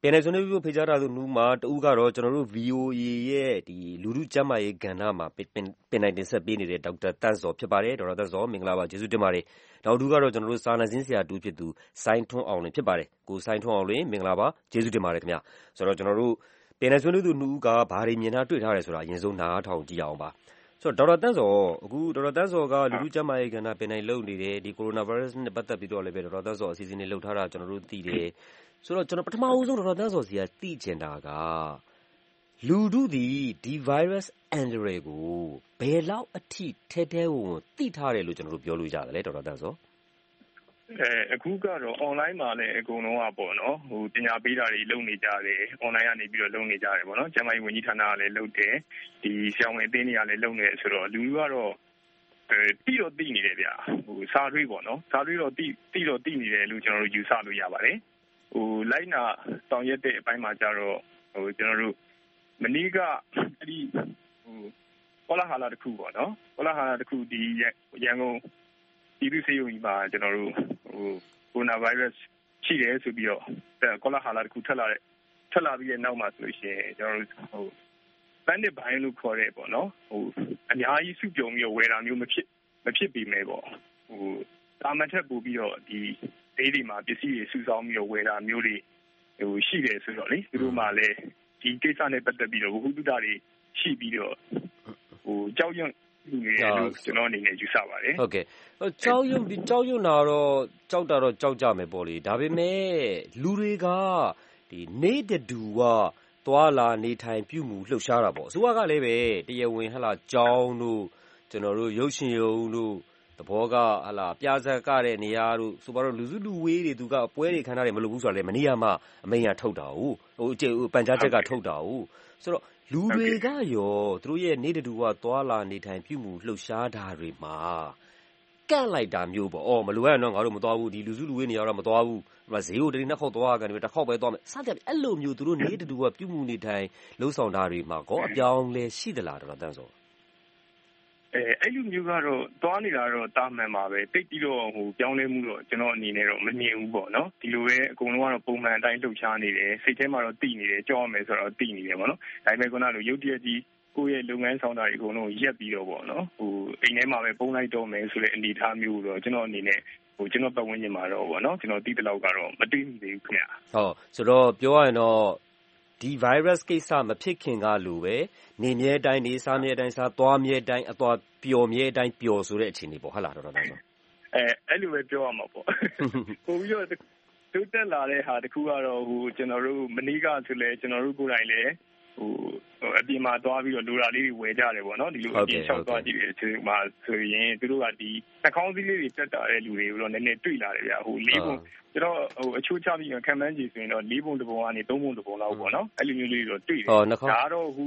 ပင်နယ်ဆွေးနွေးဖို့ဖိတ်ကြားထားသူနှုမှာတဦးကတော့ကျွန်တော်တို့ ဗီအိုအေ ရဲ့ဒီလူထုကျန်းမာရေးကဏ္ဍမှာပင်ပင်နိုင်တင်ဆက်ပေးနေတဲ့ဒေါက်တာတန့်စောဖြစ်ပါတယ်ဒေါက်တာတန့်စောမင်္ဂလာပါကျေးဇူးတင်ပါတယ်နောက်တစ်ဦးကတော့ကျွန်တော်တို့စာနယ်ဇင်းဆရာတူဖြစ်သူစိုင်းထွန်းအောင်လွင်ဖြစ်ပါတယ်ကိုစိုင်းထွန်းအောင်လွင်မင်္ဂလာပါကျေးဇူးတင်ပါတယ်ခင်ဗျာဆိုတော့ကျွန်တော်တို့ပင်နယ်ဆွေးနွေးသူနှုကဘာတွေမြင်တာတွေ့ထားတယ်ဆိုတာအရင်ဆုံးနားထောင်ကြည့်အောင်ပါဆိုတော့ဒေါက်တာတန့်စောအခုဒေါက်တာတန့်စောကလူထုကျန်းမာရေးကဏ္ဍပင်နိုင်လုပ်နေတယ်ဒီကိုရိုနာဗိုင်းရပ်စ်နဲ့ပတ်သက်ပြီးတော့လည်းပဲဒေါက်တာတန့်စောအစီအစဉ်တွေလုပ်ထားတာကျွန်တော်တို့သိတယ်ဆိုတော့ကျွန်တော်ပထမဦးဆုံးဒေါက်တာတန့်စောစီကသိချင်တာကလူထုဒီဒီ virus အန္တရာယ်ကိုဘယ်လောက်အထိထဲထဲဝင်သိထားတယ်လို့ကျွန်တော်တို့ပြောလို့ရတယ်လေဒေါက်တာတန့်စောအဲအခုကတော့ online မှာလည်းအကုန်လုံးကပေါ့နော်ဟိုပညာပေးတာတွေလုပ်နေကြတယ် online ကနေပြီးတော့လုပ်နေကြတယ်ပေါ့နော်ကျန်းမာရေးဝန်ကြီးဌာနကလည်းလုပ်တယ်ဒီဆရာဝန်အသင်းတွေကလည်းလုပ်နေတယ်ဆိုတော့လူလူကတော့အဲတိတော့တိနေတယ်ဗျဟိုစာတွေးပေါ့နော်စာတွေးတော့တိတိတော့တိနေတယ်လို့ကျွန်တော်တို့ယူဆလို့ရပါတယ်ဟိုလိုက်နာဆောင်ရွက်တဲ့အပိုင်းမှာကြတော့ဟိုကျွန်တော်တို့မနေ့ကအဲ့ဒီဟိုကောလာဟာလာတစ်ခုပေါ့နော်ကောလာဟာလာတစ်ခုဒီရန်ကုန်ဒီလူစေယုံကြီးမှာကျွန်တော်တို့ဟိုကိုရိုနာဗိုင်းရပ်စ်ရှိတယ်ဆိုပြီးတော့ကောလာဟာလာတစ်ခုထပ်လာတဲ့ထပ်လာပြီးတဲ့နောက်မှာဆိုလို့ရှိရင်ကျွန်တော်တို့ဟိုပန်းတစ်ပိုင်းလို့ခေါ်တဲ့ပေါ့နော်ဟိုအများကြီးစုပြုံပြီးတော့ဝယ်တာမျိုးမဖြစ်မဖြစ်ပေမဲ့ပေါ့ဟိုတာမန်ထက်ပို့ပြီးတော့ဒီဒေးဒီမှာပစ္စည်းတွေစုဆောင်းပြီးတော့ဝယ်တာမျိုးတွေဟိုရှိတယ်ဆိုတော့လေသူတို့မှလည်းဒီကိစ္စနဲ့ပတ်သက်ပြီးတော့ဝဟုတုတတွေရှိပြီးတော့ဟိုကြောက်ရွံ့လူတွေလို့ကျွန်တော်အနေနဲ့ယူဆပါတယ်ဟုတ်ကဲ့ကြောက်ရွံ့ကြောက်ရွံ့တာတော့ကြောက်တာတော့ကြောက်ကြမယ်ပေါ့လေဒါပေမဲ့လူတွေကဒီနေတဲ့တူကသွာလာနေထိုင်ပြုမှုလှုပ်ရှားတာပေါ့အစိုးရကလည်းပဲတရားဝင်ဟလာကြောင်းတို့ကျွန်တော်တို့ရုပ်ရှင်ရုံတို့သဘောကဟလာပြဇက်ကတဲ့နေရာတို့ဆိုပါတော့လူစုလူဝေးတွေသူကပွဲတွေခန်းထားတယ်မလုပ်ဘူးဆိုတော့လေမနေ့ကမှအမိန်ရထုတ်တာဟုတ်ဟိုပန်ကြားချက်ကထုတ်တာဟုတ်ဆိုတော့လူတွေကရောသူတို့ရဲ့နေတဲ့တူကသွာလာနေထိုင်ပြုမှုလှုပ်ရှားတာတွေမှာကန့်လိုက်တာမျိုးပေါ့အော်မလိုရရင်တော့ငါတို့မသွားဘူးဒီလူစုလူဝေးနေရာတော့မသွားဘူးဟိုဈေးကိုတတိနှစ်ခေါက်သွားကနေတစ်ခေါက်ပဲသွားမယ်စသဖြင့်အဲ့လိုမျိုးသူတို့နေတဲ့တူကပြုမှုနေထိုင်လှုပ်ဆောင်တာတွေမှာကောအပြောင်းလဲရှိသလားတော်တော်တန်းစောအဲအဲ့လိုမျိုးကတော့သွားနေတာတော့တာမှန်ပါပဲတိတ်ပြီးတော့ဟိုပြောင်းလဲမှုတော့ကျွန်တော်အနေနဲ့တော့မမြင်ဘူးပေါ့နော်ဒီလိုပဲအကုန်လုံးကတော့ပုံမှန်အတိုင်းလှုပ်ရှားနေတယ်စိတ်ထဲမှာတော့တည်နေတယ်ကြောက်ရမယ်ဆိုတော့တည်နေတယ်ပေါ့နော်ဒါပေမဲ့ခုနလိုရုပ်တရက်ကြီးကိုယ့်ရဲ့လုပ်ငန်းဆောင်တာတွေအကုန်လုံးရက်ပြီးတော့ပေါ့နော်ဟိုအိမ်ထဲမှာပဲပုံလိုက်တော့မယ်ဆိုတဲ့အနေအထားမျိုးတော့ကျွန်တော်အနေနဲ့ဟိုကျွန်တော်ပတ်ဝန်းကျင်မှာတော့ပေါ့နော်ကျွန်တော်တည်တဲ့လောက်ကတော့မတည်မိသေးဘူးခင်ဗျဟုတ်ဆိုတော့ပြောရရင်တော့ဒီ virus ကိစ္စမဖြစ်ခင်ကလိုပဲနေမြဲတိုင်းနေစားမြဲတိုင်းစားသွားမြဲတိုင်းအသွားပျော်မြဲတိုင်းပျော်ဆိုတဲ့အခြေအနေပေါ့ဟုတ်လားတော်တော်တန်းဆိုအဲအဲ့လိုပဲပြောရမှာပေါ့ပို့ပြီးတော့တိုးတက်လာတဲ့ဟာတခုကတော့ဟိုကျွန်တော်တို့မနီးကဆိုလဲကျွန်တော်တို့ကိုယ်တိုင်လည်းဟိုအပြင်မှာသွားပြီးတော့လိုရာလေးတွေဝယ်ကြတယ်ပေါ့နော်ဒီလိုအပြင်လျှောက်သွားကြည့်တယ်ဆိုမှဆိုရင်သူတို့ကဒီနှာခေါင်းစည်းလေးတွေတက်တာတဲ့လူတွေကိုတော့နည်းနည်းတွေ့လာတယ်ဗျဟိုလေးပုံကျွန်တော်ဟိုအချိုးချပြီးခံမှန်းကြည့်ဆိုရင်တော့လေးပုံတစ်ပုံကနေသုံးပုံတစ်ပုံလောက်ပေါ့နော်အဲ့လိုမျိုးလေးတွေတော့တွေ့တယ်ဒါတော့ဟို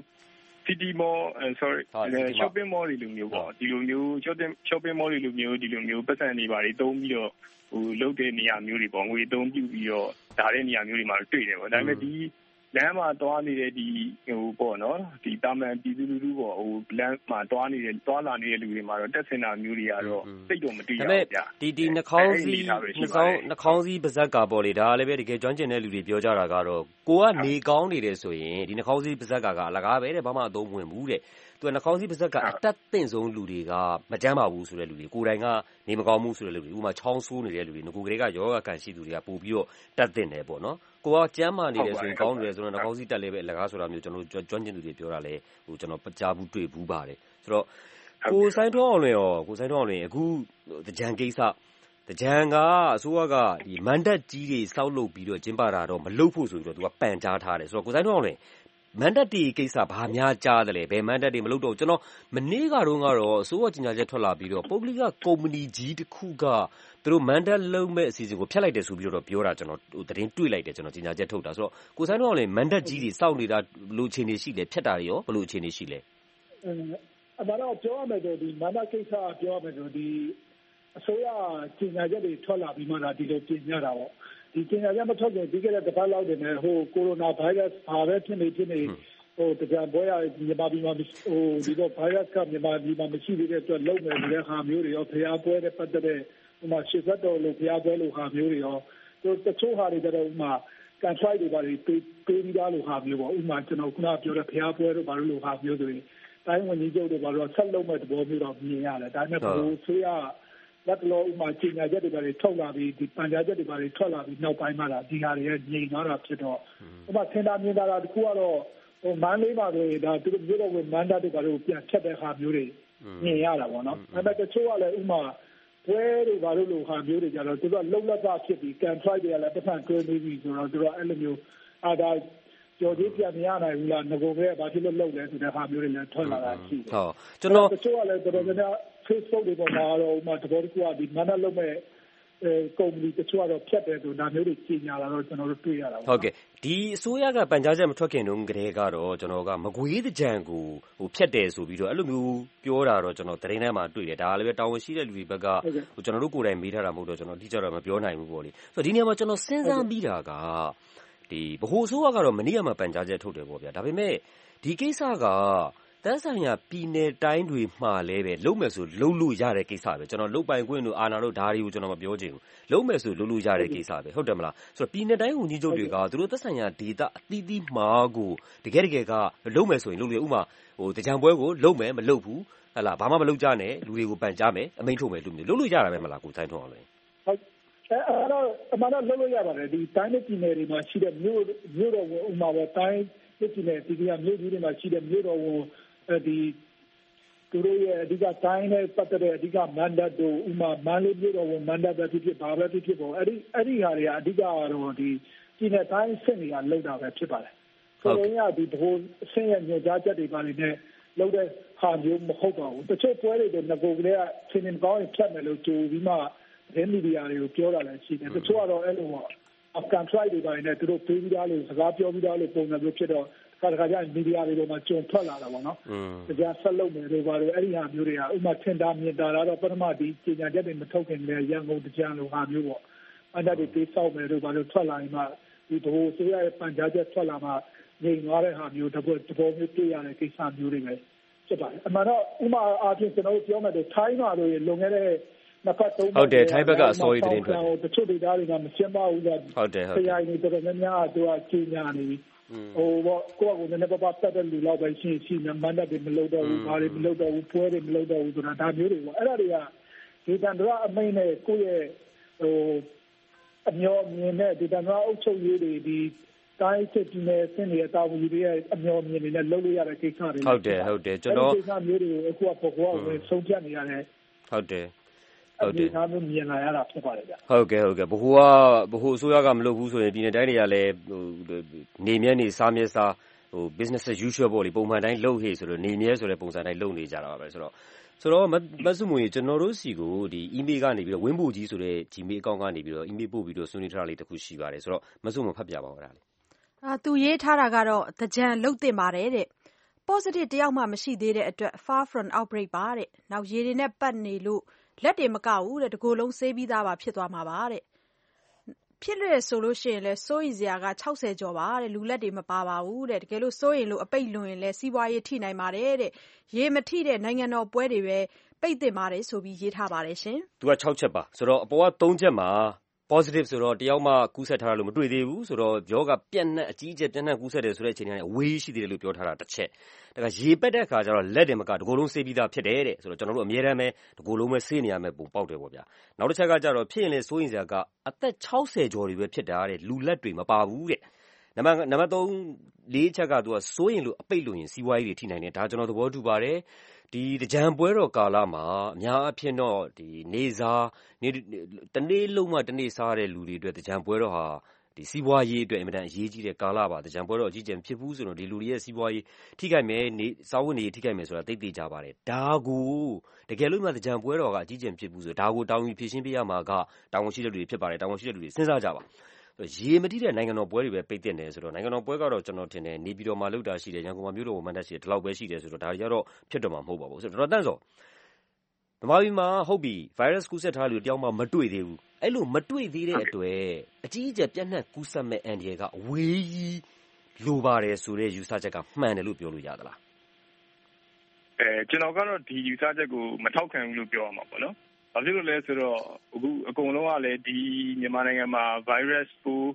city mall sorry shopping mall တွေလိုမျိုးပေါ့ဒီလိုမျိုး shopping shopping mall တွေလိုမျိုးဒီလိုမျိုးပတ်စံတွေပါတွေသုံးပြီးတော့ဟိုလုတ်တဲ့နေရာမျိုးတွေပေါ့ငွေသုံးပြုပြီးတော့ဒါတဲ့နေရာမျိုးတွေမှာတွေ့တယ်ပေါ့ဒါပေမဲ့ဒီလမ်းမှာတွားနေတဲ့ဒီဟိုပေါ့နော်ဒီတာမန်ပြည်သူလူထုပေါ့ဟိုလမ်းမှာတွားနေတဲ့တွားလာနေတဲ့လူတွေမှာတော့တက်စင်တာမျိုးတွေကတော့စိတ်တော့မတည်ရဘူးဗျာဒီဒီနှာခေါင်းစည်းနှာခေါင်းနှာခေါင်းစည်းပါဇက်ကပေါ့လေဒါလည်းပဲတကယ်ကျွမ်းကျင်တဲ့လူတွေပြောကြတာကတော့ကိုကနေကောင်းနေတယ်ဆိုရင်ဒီနှာခေါင်းစည်းပါဇက်ကကအလကားပဲတဲ့ဘာမှအသုံးဝင်ဘူးတဲ့သူကနှာခေါင်းစည်းပါဇက်ကအတက်သင့်ဆုံးလူတွေကမကြမ်းပါဘူးဆိုတဲ့လူတွေကိုယ်တိုင်ကနေမကောင်းဘူးဆိုတဲ့လူတွေဥပမာချောင်းဆိုးနေတဲ့လူတွေငကိုကလေးကယောဂကန်ရှိသူတွေကပို့ပြီးတော့တက်သင့်တယ်ပေါ့နော်ကိုကကျမ်းမာနေတယ်ဆိုရင်ကောင်းတယ်ဆိုတော့နှာခေါင်းစည်းတက်လဲပဲအလကားဆိုတာမျိုးကျွန်တော်တို့ကျွမ်းကျင်သူတွေပြောတာလဲဟိုကျွန်တော်ကြားဘူးတွေ့ဘူးပါတယ်ဆိုတော့ကိုဆိုင်ထွန်းအောင်လွင်ရောကိုဆိုင်ထွန်းအောင်လွင်အခုတကြံကိစ္စတကြံကအစိုးရကဒီမန်ဒတ်ကြီးတွေစောက်လုပ်ပြီးတော့ကျင်းပတာတော့မလုပ်ဖို့ဆိုပြီးတော့သူကပန်ကြားထားတယ်ဆိုတော့ကိုဆိုင်ထွန်းအောင်လွင်မန်ဒတ်တီကိစ္စဘာများကြားတယ်လဲဘယ်မန်ဒတ်တွေမလုပ်တော့ကျွန်တော်မနေ့ကတော့ကတော့အစိုးရကြီးညာချက်ထွက်လာပြီးတော့ပုဂ္ဂလိကကုမ္ပဏီကြီးတစ်ခုကသူတို့မန်ဒတ်လုံးမဲ့အစီအစဉ်ကိုဖျက်လိုက်တယ်ဆိုပြီးတော့ပြောတာကျွန်တော်ဟိုသတင်းတွေ့လိုက်တယ်ကျွန်တော်ကြီးညာချက်ထုတ်တာဆိုတော့ကိုဆိုင်တော့လည်းမန်ဒတ်ကြီးတွေစောက်နေတာဘယ်လိုအခြေအနေရှိလဲဖျက်တာတွေရောဘယ်လိုအခြေအနေရှိလဲအဲအမှန်တော့ပြောရမယ်ဆိုဒီမန်ဒတ်ကိစ္စပြောရမယ်ဆိုဒီအစိုးရကြီးညာချက်တွေထွက်လာပြီးမှလာဒီလိုပြင်ရတာပေါ့ဒီကျင်ညာချက်မထွက်ခင်ပြီးခဲ့တဲ့တစ်ပတ်လောက်တည်းနဲ့ဟိုကိုရိုနာဗိုင်းရပ်စ်ဘာပဲဖြစ်နေဖြစ်နေဟိုတကယ်ဘောရမြန်မာပြည်မှာဟိုဒီတော့ဗိုင်းရပ်စ်ကမြန်မာပြည်မှာမရှိသေးတဲ့အတွက်လုံးမယ်တဲ့ဟာမျိုးတွေရောဖျားပွဲတဲ့ပတ်သက်တဲ့ဟိုမှာရှစ်သက်တော်လို့ဖျားပွဲလို့ဟာမျိုးတွေရောသူတချို့ဟာတွေတော့ဟိုမှာကန်ထရိုက်တွေပါတွေပေးပေးပြီးသားလို့ဟာမျိုးပေါ့ဥပမာကျွန်တော်ခုနပြောတဲ့ဖျားပွဲတို့ဘာလို့လို့ဟာမျိုးဆိုရင်တိုင်းဝန်ကြီးချုပ်တို့ဘာလို့ဆက်လုပ်မဲ့သဘောမျိုးတော့မြင်ရတယ်ဒါပေမဲ့ဘိုးဆိုရလက်တော်ဥပမာကြီးညာချက်တွေပါတွေထုတ်လာပြီးဒီပန်ကြားချက်တွေပါတွေထွက်လာပြီးနောက်ပိုင်းမှာဒါဒီဟာတွေရဲ့ညင်သွားတာဖြစ်တော့ဥပမာသင်တာမြင်တာတခုကတော့ဟိုမန်းလေးပါဆိုရင်ဒါသူတို့မျိုးတော့ဝင်မန်းတာတွေပါလို့ပြန်ဖြတ်တဲ့ဟာမျိုးတွေမြင်ရတာပေါ့နော်ဒါပေမဲ့တချို့ကလည်းဥပမာပွဲတွေဘာလို့လို့ဟာမျိုးတွေကြတော့သူတို့လုံလက်ကဖြစ်ပြီးကန်ထရိုက်တွေကလည်းတစ်ဖက်တွဲနေပြီဆိုတော့သူတို့အဲ့လိုမျိုးအာဒါကြော်ကြီးပြန်မရနိုင်ဘူးလားငကိုပဲဘာဖြစ်လို့လုံလဲဆိုတဲ့ဟာမျိုးတွေလည်းထွက်လာတာရှိတယ်ဟုတ်ကျွန်တော်တချို့ကလည်းတော်တော်များများ Facebook တွေပေါ်မှာတော့ဥပမာတဘောတကူကဒီမနက်လုံမဲ့အဲကုမ္ပဏီတချို့ကတော့ဖြတ်တယ်ဆိုဒါမျိုးတွေကြီးညာလာတော့ကျွန်တော်တို့တွေ့ရတာပေါ့ဟုတ်ကဲ့ဒီအစိုးရကပန်ကြားချက်မထွက်ခင်တုန်းကတည်းကတော့ကျွန်တော်ကမကွေးတကြံကိုဟိုဖြတ်တယ်ဆိုပြီးတော့အဲ့လိုမျိုးပြောတာတော့ကျွန်တော်သတင်းထဲမှာတွေ့တယ်ဒါလည်းပဲတာဝန်ရှိတဲ့လူတွေဘက်ကဟိုကျွန်တော်တို့ကိုယ်တိုင်မေးထားတာမဟုတ်တော့ကျွန်တော်တိကျတော့မပြောနိုင်ဘူးပေါ့လေဆိုတော့ဒီနေရာမှာကျွန်တော်စဉ်းစားပြီးတာကဒီဗဟိုအစိုးရကတော့မနေ့ကမှပန်ကြားချက်ထုတ်တယ်ပေါ့ဗျာဒါပေမဲ့ဒီကိစ္စကသက်ဆိုင်ရာပြည်နယ်တိုင်းတွေမှာလည်းပဲလုံးမယ်ဆိုလုံးလို့ရတဲ့ကိစ္စပဲကျွန်တော်လုံးပိုင်ခွင့်တို့အာဏာတို့ဓာရီကိုကျွန်တော်မပြောချင်ဘူးလုံးမယ်ဆိုလုံးလို့ရတဲ့ကိစ္စပဲဟုတ်တယ်မလားဆိုတော့ပြည်နယ်တိုင်းဝန်ကြီးချုပ်တွေကသူတို့သက်ဆိုင်ရာဒေသအသီးသီးမှာကိုတကယ်တကယ်ကလုံးမယ်ဆိုရင်လုံးလို့ဥမာဟိုတကြံပွဲကိုလုံးမယ်မလုံးဘူးဟလာဘာမှမလုပ်ကြနဲ့လူတွေကိုပန်ကြားမယ်အမိန့်ထုတ်မယ်လို့မျိုးလုံးလို့ရတာပဲမလားကိုစိုင်းထွန်းအောင်လည်းဟုတ်အဲ့တော့အမှန်တော့လုံးလို့ရပါတယ်ဒီတိုင်းပြည်နယ်တွေမှာရှိတဲ့မြို့မြို့တော်ဥမာပဲတိုင်းပြည်နယ်ဒီကမြို့ကြီးတွေမှာရှိတဲ့မြို့တော်ဒီသူတို့ရဲ့အဓိကတိုင်းနဲ့ပတ်သက်တဲ့အဓိကမန်ဒတ်တို့ဥမာမန်လေးမြို့တော်ဝန်မန်ဒတ်ပဲဖြစ်ဖြစ်ဘာပဲဖြစ်ဖြစ်ပေါ့အဲ့ဒီအဲ့ဒီဟာတွေကအဓိကကတော့ဒီပြည်နယ်တိုင်းစစ်နေတာလောက်တာပဲဖြစ်ပါတယ်ဆိုတော့ညဒီဘိုးအဆင့်ရဲ့ညွှန်ကြားချက်တွေပါနေနဲ့လောက်တဲ့ဟာမျိုးမဟုတ်ပါဘူးတချို့ပွဲတွေတော့ငကိုကလေးကဆင်းနေကောင်းရင်ဖြတ်မယ်လို့ကြိုပြီးမှသတင်းမီဒီယာတွေကိုပြောတာလည်းရှိတယ်တချို့ကတော့အဲ့လိုပေါ့အကန်ထရိုက်တွေပါနေသူတို့ပေးပြီးသားလို့စကားပြောပြီးသားလို့ပုံစံမျိုးဖြစ်တော့ခါတခါကျမီဒီယာတွေပေါ်မှာကြုံထွက်လာတာပေါ့နော်။တရားဆက်လုပ်နေလို့ပါလို့အဲ့ဒီဟာမျိုးတွေကဥမာထင်တာမြင်တာတော့ပထမဒီကြေညာချက်တွေမထုတ်ခင်လည်းရန်ကုန်တရားလိုဟာမျိုးပေါ့။အဲ့ဒါတွေပြေးဆောက်မယ်လို့ပါလို့ထွက်လာရင်မှဒီဘိုးဆိုရရဲ့ပန်ကြားချက်ထွက်လာမှငြိမ်သွားတဲ့ဟာမျိုးတဘောတဘောမျိုးတွေ့ရတဲ့ကိစ္စမျိုးတွေပဲဖြစ်ပါတယ်။အမှန်တော့ဥမာအားဖြင့်ကျွန်တော်တို့ပြောမယ်ဆိုထိုင်းမှာလို့လုံခဲ့တဲ့နှစ်ဖက်သုံးဟုတ်တယ်ထိုင်းဘက်ကအစိုးရသတင်းထွက်တချို့ဒေသတွေကမရှင်းပါဘူးလားဟုတ်တယ်ဟုတ်တယ်ဆရာကြီးတွေတော်တော်များများသူကကြေညာနေပြီဟိုဘောကိုကကိုနည်းနည်းပါးပါးတက်တဲ့လူလောက်ပဲရှိရှိနေမန္တတွေမလုပ်တော့ဘူးဘာတွေမလုပ်တော့ဘူးပွဲတွေမလုပ်တော့ဘူးဆိုတာဒါမျိုးတွေပေါ့အဲ့ဒါတွေကဒီတန်ត្រအမိန်နဲ့ကိုယ့်ရဲ့ဟိုအမျော်မြင်တဲ့ဒီတန်ត្រအုပ်ချုပ်ရေးတွေဒီတိုင်းစစ်ပြည်နယ်စင်တွေတာဝန်ယူတွေရဲ့အမျော်မြင်နေတဲ့လုပ်လို့ရတဲ့ကိစ္စတွေဟုတ်တယ်ဟုတ်တယ်ကျွန်တော်ဒီကိစ္စမျိုးတွေကိုအခုကပေါ်ပေါ်ဝင်ဆုံးဖြတ်နေရတယ်ဟုတ်တယ်ဟုတ်တယ်ဒါမျိုးမြင်လာရတာဖြစ်ပါတယ်ဗျဟုတ်ကဲ့ဟုတ်ကဲ့ဘ ഹു ကဘ ഹു အစိုးရကမလုပ်ဘူးဆိုရင်ပြည်နယ်တိုင်းတွေကလည်းဟိုနေမြဲနေစားမြဲစားဟို business as usual ပေါ့လေပုံမှန်တိုင်းလုပ်ဟေ့ဆိုတော့နေမြဲဆိုတဲ့ပုံစံတိုင်းလုပ်နေကြတာပါပဲဆိုတော့ဆိုတော့မဆုမွေကျွန်တော်တို့စီကိုဒီ email ကနေပြီးတော့ဝင်းဖို့ကြီးဆိုတဲ့ Gmail account ကနေပြီးတော့ email ပို့ပြီးတော့ဆွေးနွေးထားတာလေးတစ်ခုရှိပါတယ်ဆိုတော့မဆုမဖတ်ပြပါဦးအဲ့ဒါလေးအာသူရေးထားတာကတော့တကြံလုတ်တင်ပါတယ်တဲ့ positive တယောက်မှမရှိသေးတဲ့အတွက် far from outbreak ပါတဲ့နောက်ရေတွေနဲ့ပတ်နေလို့လက်တွေမကောက်ဘူးတဲ့တကူလုံးဆေးပြီးသားပါဖြစ်သွားမှာပါတဲ့ဖြစ်လွယ်ဆိုလို့ရှိရင်လဲစိုးရိမ်စရာက၆၀ကျော်ပါတဲ့လူလက်တွေမပါပါဘူးတဲ့တကယ်လို့စိုးရိမ်လို့အပိတ်လွန်ရင်လဲစီးပွားရေးထိနိုင်ပါတယ်တဲ့ရေမထိတဲ့နိုင်ငံတော်ပွဲတွေပဲပိတ်တင်ပါတယ်ဆိုပြီးရေးထားပါတယ်ရှင်သူက၆ချက်ပါဆိုတော့အပေါ်က၃ချက်မှာ positive ဆိုတော့တယောက်မှကူးဆက်ထားတာလို့မတွေ့သေးဘူးဆိုတော့ယောဂပြန့်နှံ့အကြီးအကျယ်ပြန့်နှံ့ကူးဆက်တယ်ဆိုတဲ့အချိန်ကနေအဝေးရှိသေးတယ်လို့ပြောထားတာတစ်ချက်ဒါကရေပက်တဲ့အခါကျတော့လက်တယ်မကတကိုယ်လုံးဆေးပြီးသားဖြစ်တယ်တဲ့ဆိုတော့ကျွန်တော်တို့အများတမ်းပဲတကိုယ်လုံးပဲဆေးနေရမယ်ပုံပေါက်တယ်ပေါ့ဗျာနောက်တစ်ချက်ကကျတော့ဖြစ်ရင်လေစိုးရင်စရာကအသက်၆၀ကျော်တွေပဲဖြစ်တာတဲ့လူလက်တွေမပါဘူးတဲ့နံပါတ်နံပါတ်၃လေးချက်ကသူကစိုးရင်လို့အပိတ်လို့ရင်စီးပွားရေးတွေထိနိုင်တယ်ဒါကျွန်တော်သဘောတူပါတယ်ဒီတကြံပွဲတော်ကာလမှာအများအဖြစ်တော့ဒီနေစားနေတနေ့လုံးမှတနေ့စားတဲ့လူတွေအတွက်တကြံပွဲတော်ဟာဒီစီးပွားရေးအတွက်အင်မတန်အရေးကြီးတဲ့ကာလပါတကြံပွဲတော်အကြီးကျယ်ဖြစ်ဘူးဆိုတော့ဒီလူတွေရဲ့စီးပွားရေးထိခိုက်မယ်နေစားဝတ်နေထိခိုက်မယ်ဆိုတာသိသိကြပါတယ်ဒါကိုတကယ်လို့မှတကြံပွဲတော်ကအကြီးကျယ်ဖြစ်ဘူးဆိုဒါကိုတောင်းယူဖြည့်ရှင်းပေးရမှာကတာဝန်ရှိတဲ့လူတွေဖြစ်ပါတယ်တာဝန်ရှိတဲ့လူတွေစဉ်းစားကြပါရေမတိတဲ့နိုင်ငံတော်ပွဲတွေပဲပိတ်တင်တယ်ဆိုတော့နိုင်ငံတော်ပွဲကတော့ကျွန်တော်ထင်တယ်နေပြည်တော်မှာလုပ်တာရှိတယ်ရန်ကုန်မှာမြို့တော်မှာမန္တရှိတယ်ဒီလောက်ပဲရှိတယ်ဆိုတော့ဒါတွေကတော့ဖြစ်တော့မှာမဟုတ်ပါဘူးဆိုတော့တော်တော်တန့်စောဗမာပြည်မှာဟုတ်ပြီ virus ကူးစက်ထားလို့တယောက်မှမတွေ့သေးဘူးအဲ့လိုမတွေ့သေးတဲ့အတွက်အကြီးအကျယ်ပြန့်နှံ့ကူးစက်မဲ့အန်ဒီရကအဝေးကြီးလိုပါတယ်ဆိုတဲ့ယူဆချက်ကမှန်တယ်လို့ပြောလို့ရသလားအဲကျွန်တော်ကတော့ဒီယူဆချက်ကိုမထောက်ခံဘူးလို့ပြောရမှာပေါ့နော်ဘာဖြစ်လို့လဲဆိုတော့အခုအကုန်လုံးကလည်းဒီမြန်မာနိုင်ငံမှာ virus ကို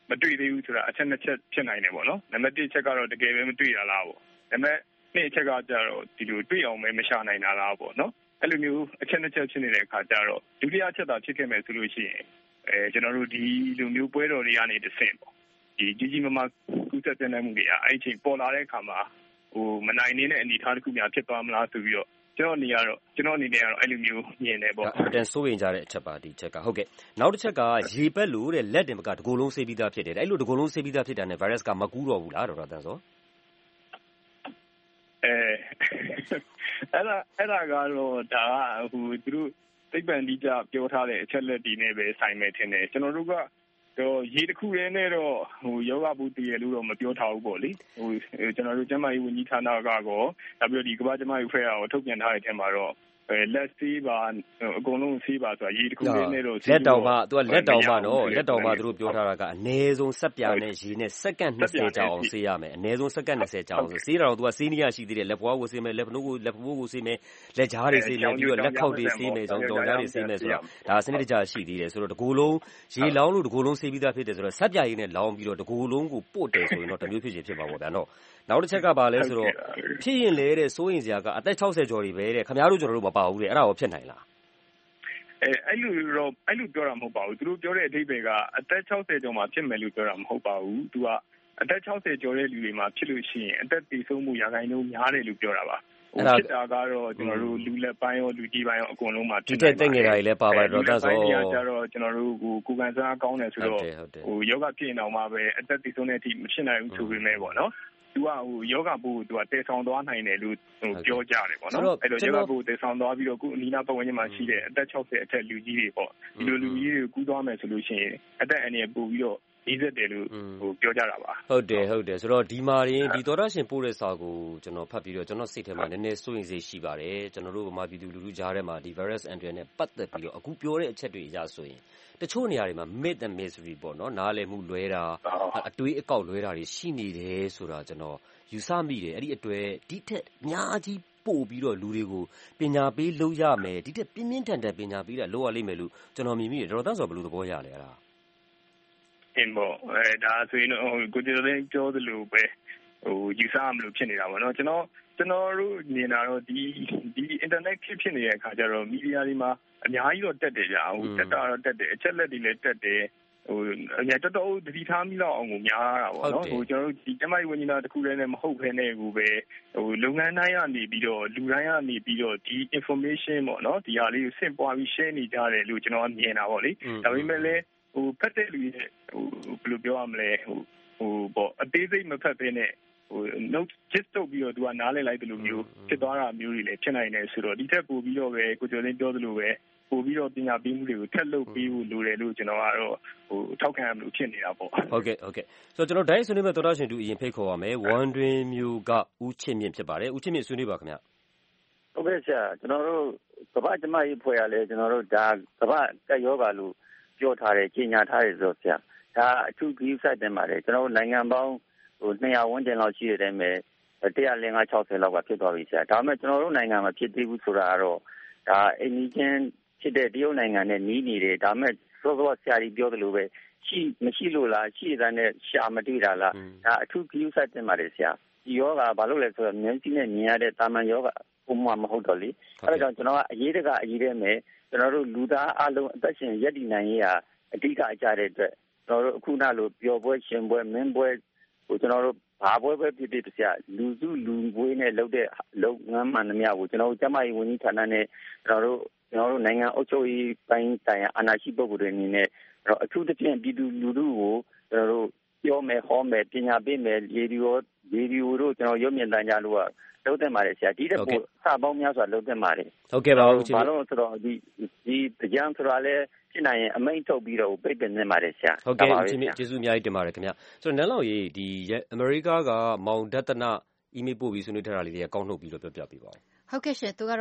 မတွေ့သေးဘူးဆိုတာအချက်နှစ်ချက်ဖြစ်နိုင်တယ်ပေါ့နော်နံပါတ်တစ်ချက်ကတော့တကယ်ပဲမတွေ့ရလားပေါ့နံပါတ်နှစ်အချက်ကကြတော့ဒီလိုတွေ့အောင်ပဲမရှာနိုင်တာလားပေါ့နော်အဲ့လိုမျိုးအချက်နှစ်ချက်ဖြစ်နေတဲ့အခါကျတော့ဒုတိယအချက်သာဖြစ်ခဲ့မယ်ဆိုလို့ရှိရင်အဲကျွန်တော်တို့ဒီလိုမျိုးပွဲတော်တွေကနေတစ်ဆင့်ပေါ့ဒီကြီးကြီးမားမားကူးစက်ပြန့်နှံ့မှုတွေကအဲ့ဒီချိန်ပေါ်လာတဲ့အခါမှာဟိုမနိုင်နေတဲ့အနေအထားတစ်ခုများဖြစ်သွားမလားဆိုပြီးတော့ကျွန်တော်အနေနဲ့ကတော့ကျွန်တော်အနေနဲ့ကတော့အဲ့လိုမျိုးမြင်တယ်ပေါ့အတန်စိုးရင်ကြတဲ့အချက်ပါဒီချက်ကဟုတ်ကဲ့နောက်တစ်ချက်ကရေပက်လို့တဲ့လက်တင်ဘကတကူလုံးဆေးပြီးသားဖြစ်တယ်အဲ့လိုတကူလုံးဆေးပြီးသားဖြစ်တာနဲ့ virus ကမကူးတော့ဘူးလားဒေါက်တာတန်းစောအဲအဲ့ဒါအဲ့ဒါကတော့ဒါကဟိုသူတို့သိပ္ပံတိကျပြောထားတဲ့အချက်လက်ဒီနဲ့ပဲဆိုင်မယ်ထင်တယ်ကျွန်တော်တို့ကတော့ရေတစ်ခုတည်းနဲ့တော့ဟိုယောဂဘူးတည်ရလို့တော့မပြောထားဘူးပေါ့လေဟိုကျွန်တော်တို့ကျန်းမာရေးဝန်ကြီးဌာနကတော့နောက်ပြီးတော့ဒီကမ္ဘာ့ကျန်းမာရေးအဖွဲ့ကထုတ်ပြန်ထားတဲ့အထက်မှာတော့အဲလက်ဆေးပါအကုန်လုံးဆေးပါဆိုတာရေတစ်ခုတည်းနဲ့တော့လက်တောင်မှသူကလက်တောင်မှနော်လက်တောင်မှသူတို့ပြောထားတာကအနည်းဆုံးစက်ပြာနဲ့ရေနဲ့စက္ကန့်နှစ်ဆယ်ကြာအောင်ဆေးရမယ်အနည်းဆုံးစက္ကန့်နှစ်ဆယ်ကြာအောင်ဆေးတာတော့သူကဆေးနည်းရရှိသေးတယ်လက်ပွားကိုဆေးမယ်လက်ဖနိုးကိုလက်ဖိုးကိုဆေးမယ်လက်ကြားတွေဆေးမယ်ပြီးတော့လက်ခောက်တွေဆေးမယ်ကြောင်းကြောင်းကြားတွေဆေးမယ်ဆိုတော့ဒါစနစ်တကျရှိသေးတယ်ဆိုတော့တကူလုံးရေလောင်းလို့တကူလုံးဆေးပြီးသားဖြစ်တယ်ဆိုတော့စက်ပြာရည်နဲ့လောင်းပြီးတော့တကူလုံးကိုပို့တယ်ဆိုရင်တော့တမျိုးဖြစ်ချင်ဖြစ်ပါပေါ့ဗျာနော်နောက်တစ်ချက်ကပါလဲဆိုတော့ဖြစ်ရင်လေတဲ့စိုးရင်စရာကအသက်၆၀ကျော်တွေပဲတဲ့ခင်ဗျားတို့ကျွန်တော်တို့မပါဘူးတဲ့အဲ့ဒါကိုဖြစ်နိုင်လားအဲအဲ့လိုတော့အဲ့လိုပြောတာမဟုတ်ပါဘူးသူတို့ပြောတဲ့အဓိပ္ပာယ်ကအသက်၆၀ကျော်မှာဖြစ်မယ်လို့ပြောတာမဟုတ်ပါဘူးသူကအသက်၆၀ကျော်တဲ့လူတွေမှာဖြစ်လို့ရှိရင်အသက်တည်ဆုံးမှုရာခိုင်နှုန်းများတယ်လို့ပြောတာပါဖြစ်တာကတော့ကျွန်တော်တို့လူလက်ပိုင်းရောလူကြီးပိုင်းရောအကုန်လုံးမှာဖြစ်တဲ့တက်ငယ်တာတွေလည်းပါပါတယ်တော့ဒါဆိုတော့ကျတော့ကျွန်တော်တို့ကိုကိုကန်စားကောင်းတယ်ဆိုတော့ဟိုယောဂဖြစ်နေအောင်မှာပဲအသက်တည်ဆုံးတဲ့အထိမဖြစ်နိုင်ဘူးဆိုပေမဲ့ပေါ့နော်သူကဟိုယောဂပို့သူကတည်ဆောင်သွားနိုင်တယ်လို့ဟိုပြောကြတယ်ပေါ့နော်အဲ့တော့ယောဂပို့တည်ဆောင်သွားပြီးတော့ခုအနီးနားပတ်ဝန်းကျင်မှာရှိတဲ့အသက်၆၀အထက်လူကြီးတွေပေါ့ဒီလိုလူကြီးတွေကိုကူးသွားမယ်ဆိုလို့ရှိရင်အသက်အန္တရာယ်ပို့ပြီးတော့ဒီစက်တယ်လို့ဟိုပြောကြတာပါဟုတ်တယ်ဟုတ်တယ်ဆိုတော့ဒီမှာရင်ဒီတော်ရရှင်ပို့တဲ့စာကိုကျွန်တော်ဖတ်ပြီးတော့ကျွန်တော်စိတ်ထဲမှာနည်းနည်းစိုးရိမ်စိတ်ရှိပါတယ်ကျွန်တော်တို့ဗမာပြည်သူလူထုကြားထဲမှာဒီ virus entry နဲ့ပတ်သက်ပြီးတော့အခုပြောတဲ့အချက်တွေအရဆိုရင်တချို့နေရာတွေမှာ myth and mystery ပေါ့နော်နားလည်မှုလွဲတာအတွေးအကောက်လွဲတာတွေရှိနေတယ်ဆိုတာကျွန်တော်ယူဆမိတယ်အဲ့ဒီအတွက်ဒီထက်အများကြီးပို့ပြီးတော့လူတွေကိုပညာပေးလုပ်ရမယ်ဒီထက်ပြင်းပြင်းထန်ထန်ပညာပေးတာလုပ်ရလိမ့်မယ်လို့ကျွန်တော်မြင်မိတယ်ဒေါက်တာဆိုဘယ်လိုသဘောရလဲအဲ့ဒါအင်းပေါ့အဲဒါဆိုရင်ဟိုကိုကျော်သိန်းပြောသလိုပဲဟိုယူဆမလို့ဖြစ်နေတာပေါ့နော်ကျွန်တော်ကျွန်တော်တို့မြင်တာတော့ဒီဒီ internet ဖြစ်ဖြစ်နေတဲ့အခါကျတော့မီဒီယာတွေမှာအများကြီးတော့တက်တယ်ကြာဟိုတက်တာတော့တက်တယ်အချက်လက်တွေလည်းတက်တယ်ဟိုအများတော်တော်တတိထားမိတော့အောင်ကိုများတာပေါ့နော်ဟိုကျွန်တော်တို့ဒီကျမကြီးဝန်ကြီးသားတစ်ခုတည်းနဲ့မဟုတ်ဘဲနဲ့ကိုပဲဟိုလုပ်ငန်းတိုင်းကနေပြီးတော့လူတိုင်းကနေပြီးတော့ဒီ information ပေါ့နော်ဒီဟာလေးကိုဆင့်ပွားပြီး share နေကြတယ်လို့ကျွန်တော်မြင်တာပေါ့လေဒါပေမဲ့လည်းဟိုဖတ်တဲ့လူတွေဟိုဘယ်လိုပြောရမလဲဟိုဟိုပေါ့အသေးစိတ်မဖတ်ဘဲနဲ့ဟို note just တော့ပြီးတော့သူကနားလည်လိုက်တယ်လို့မျိုးဖြစ်သွားတာမျိုးတွေလည်းဖြစ်နိုင်တယ်ဆိုတော့ဒီထက်ပိုပြီးတော့ပဲကိုကျော်လင်းပြောသလိုပဲပို့ပြီးတော့ပညာပေးမှုတွေကိုထက်လုပ်ပေးဖို့လိုတယ်လို့ကျွန်တော်ကတော့ဟိုထောက်ခံရလို့ဖြစ်နေတာပေါ့ဟုတ်ကဲ့ဟုတ်ကဲ့ဆိုတော့ကျွန်တော်ဒိုင်းဆွေးနွေးမဲ့တော်တော်ရှင်တူအရင်ဖိတ်ခေါ်ပါမယ်ဝမ်တွင်မျိုးကဦးချစ်မြင့်ဖြစ်ပါတယ်ဦးချစ်မြင့်ဆွေးနွေးပါခင်ဗျဟုတ်ကဲ့ဆရာကျွန်တော်တို့ကမ္ဘာ့ကျန်းမာရေးအဖွဲ့ကလည်းကျွန်တော်တို့ဒါကမ္ဘာ့ကပ်ရောဂါလို့ပြောထားတယ်ကြီးညာထားတယ်ဆိုတော့ဆရာဒါအထူးဂရုစိုက်တင်ပါတယ်ကျွန်တော်တို့နိုင်ငံပေါင်းဟိုနှစ်ရာဝန်းကျင်လောက်ရှိတဲ့အတိုင်းပဲတစ်ရာလေးငါးခြောက်ဆယ်လောက်ကဖြစ်သွားပြီဆရာဒါပေမဲ့ကျွန်တော်တို့နိုင်ငံမှာဖြစ်သေးဘူးဆိုတာကတော့ဒါအင်းကြီးချင်းဖြစ်တဲ့တရုတ်နိုင်ငံနဲ့နီးနေတယ်ဒါပေမဲ့စောစောဆရာကြီးပြောသလိုပဲရှိမရှိလို့လားရှိတဲ့နဲ့ရှာမတွေ့တာလားဒါအထူးဂရုစိုက်တင်ပါတယ်ဆရာဒီယောဂဘာလို့လဲဆိုတော့မျက်စိနဲ့မြင်ရတဲ့တာမန်ယောဂပုံမှန်မဟုတ်တော့လေအဲဒါကြောင့်ကျွန်တော်ကအရေးတကအရေးတဲ့မယ်ကျွန်တော်တို့လူသားအလုံးအသက်ရှင်ရပ်တည်နိုင်ရေးဟာအဓိကအကြတဲ့အတွက်ကျွန်တော်တို့အခုနလိုပျော်ပွဲရှင်ပွဲမင်းပွဲဟိုကျွန်တော်တို့ဘာပွဲပဲဖြစ်ဖြစ်ဆရာလူစုလူပွဲနဲ့လုပ်တဲ့လုပ်ငန်းမှန်သမျှကိုကျွန်တော်တို့ကျမကြီးဝန်ကြီးဌာနနဲ့ကျွန်တော်တို့ကျွန်တော်တို့နိုင်ငံအုပ်ချုပ်ရေးပိုင်းဆိုင်ရာအာဏာရှိပုဂ္ဂိုလ်တွေအနေနဲ့အထူးသဖြင့်ပြည်သူလူထုကိုကျွန်တော်တို့ပြောမယ်ဟောမယ်ပညာပေးမယ်ရေဒီယိုရေဒီယိုတို့ကျွန်တော်ရုပ်မြင်သံကြားလို့ကလုပ်တဲ့ပါတယ်ဆရာဒီတဲ့ပို့စပေါင်းများစွာလုပ်တဲ့ပါတယ်ဟုတ်ကဲ့ပါဦးချစ်ဘာလို့ဆိုတော့ဒီဒီတရားဆိုတာလဲဖြစ်နိုင်ရင်အမိန့်ထုတ်ပြီးတော့ပြိပင်နေပါတယ်ဆရာဟုတ်ကဲ့ချစ်မြင့်ကျေးဇူးအများကြီးတင်ပါတယ်ခင်ဗျဆိုတော့နန်းလောက်ရေးဒီအမေရိကကမောင်ဒသနအီးမေးလ်ပို့ပြီးဆွေးနွေးထားတာလေးတွေကကောက်နှုတ်ပြီးတော့ပြောပြပေးပါဦးဟုတ်ကဲ့ရှင်သူကတော့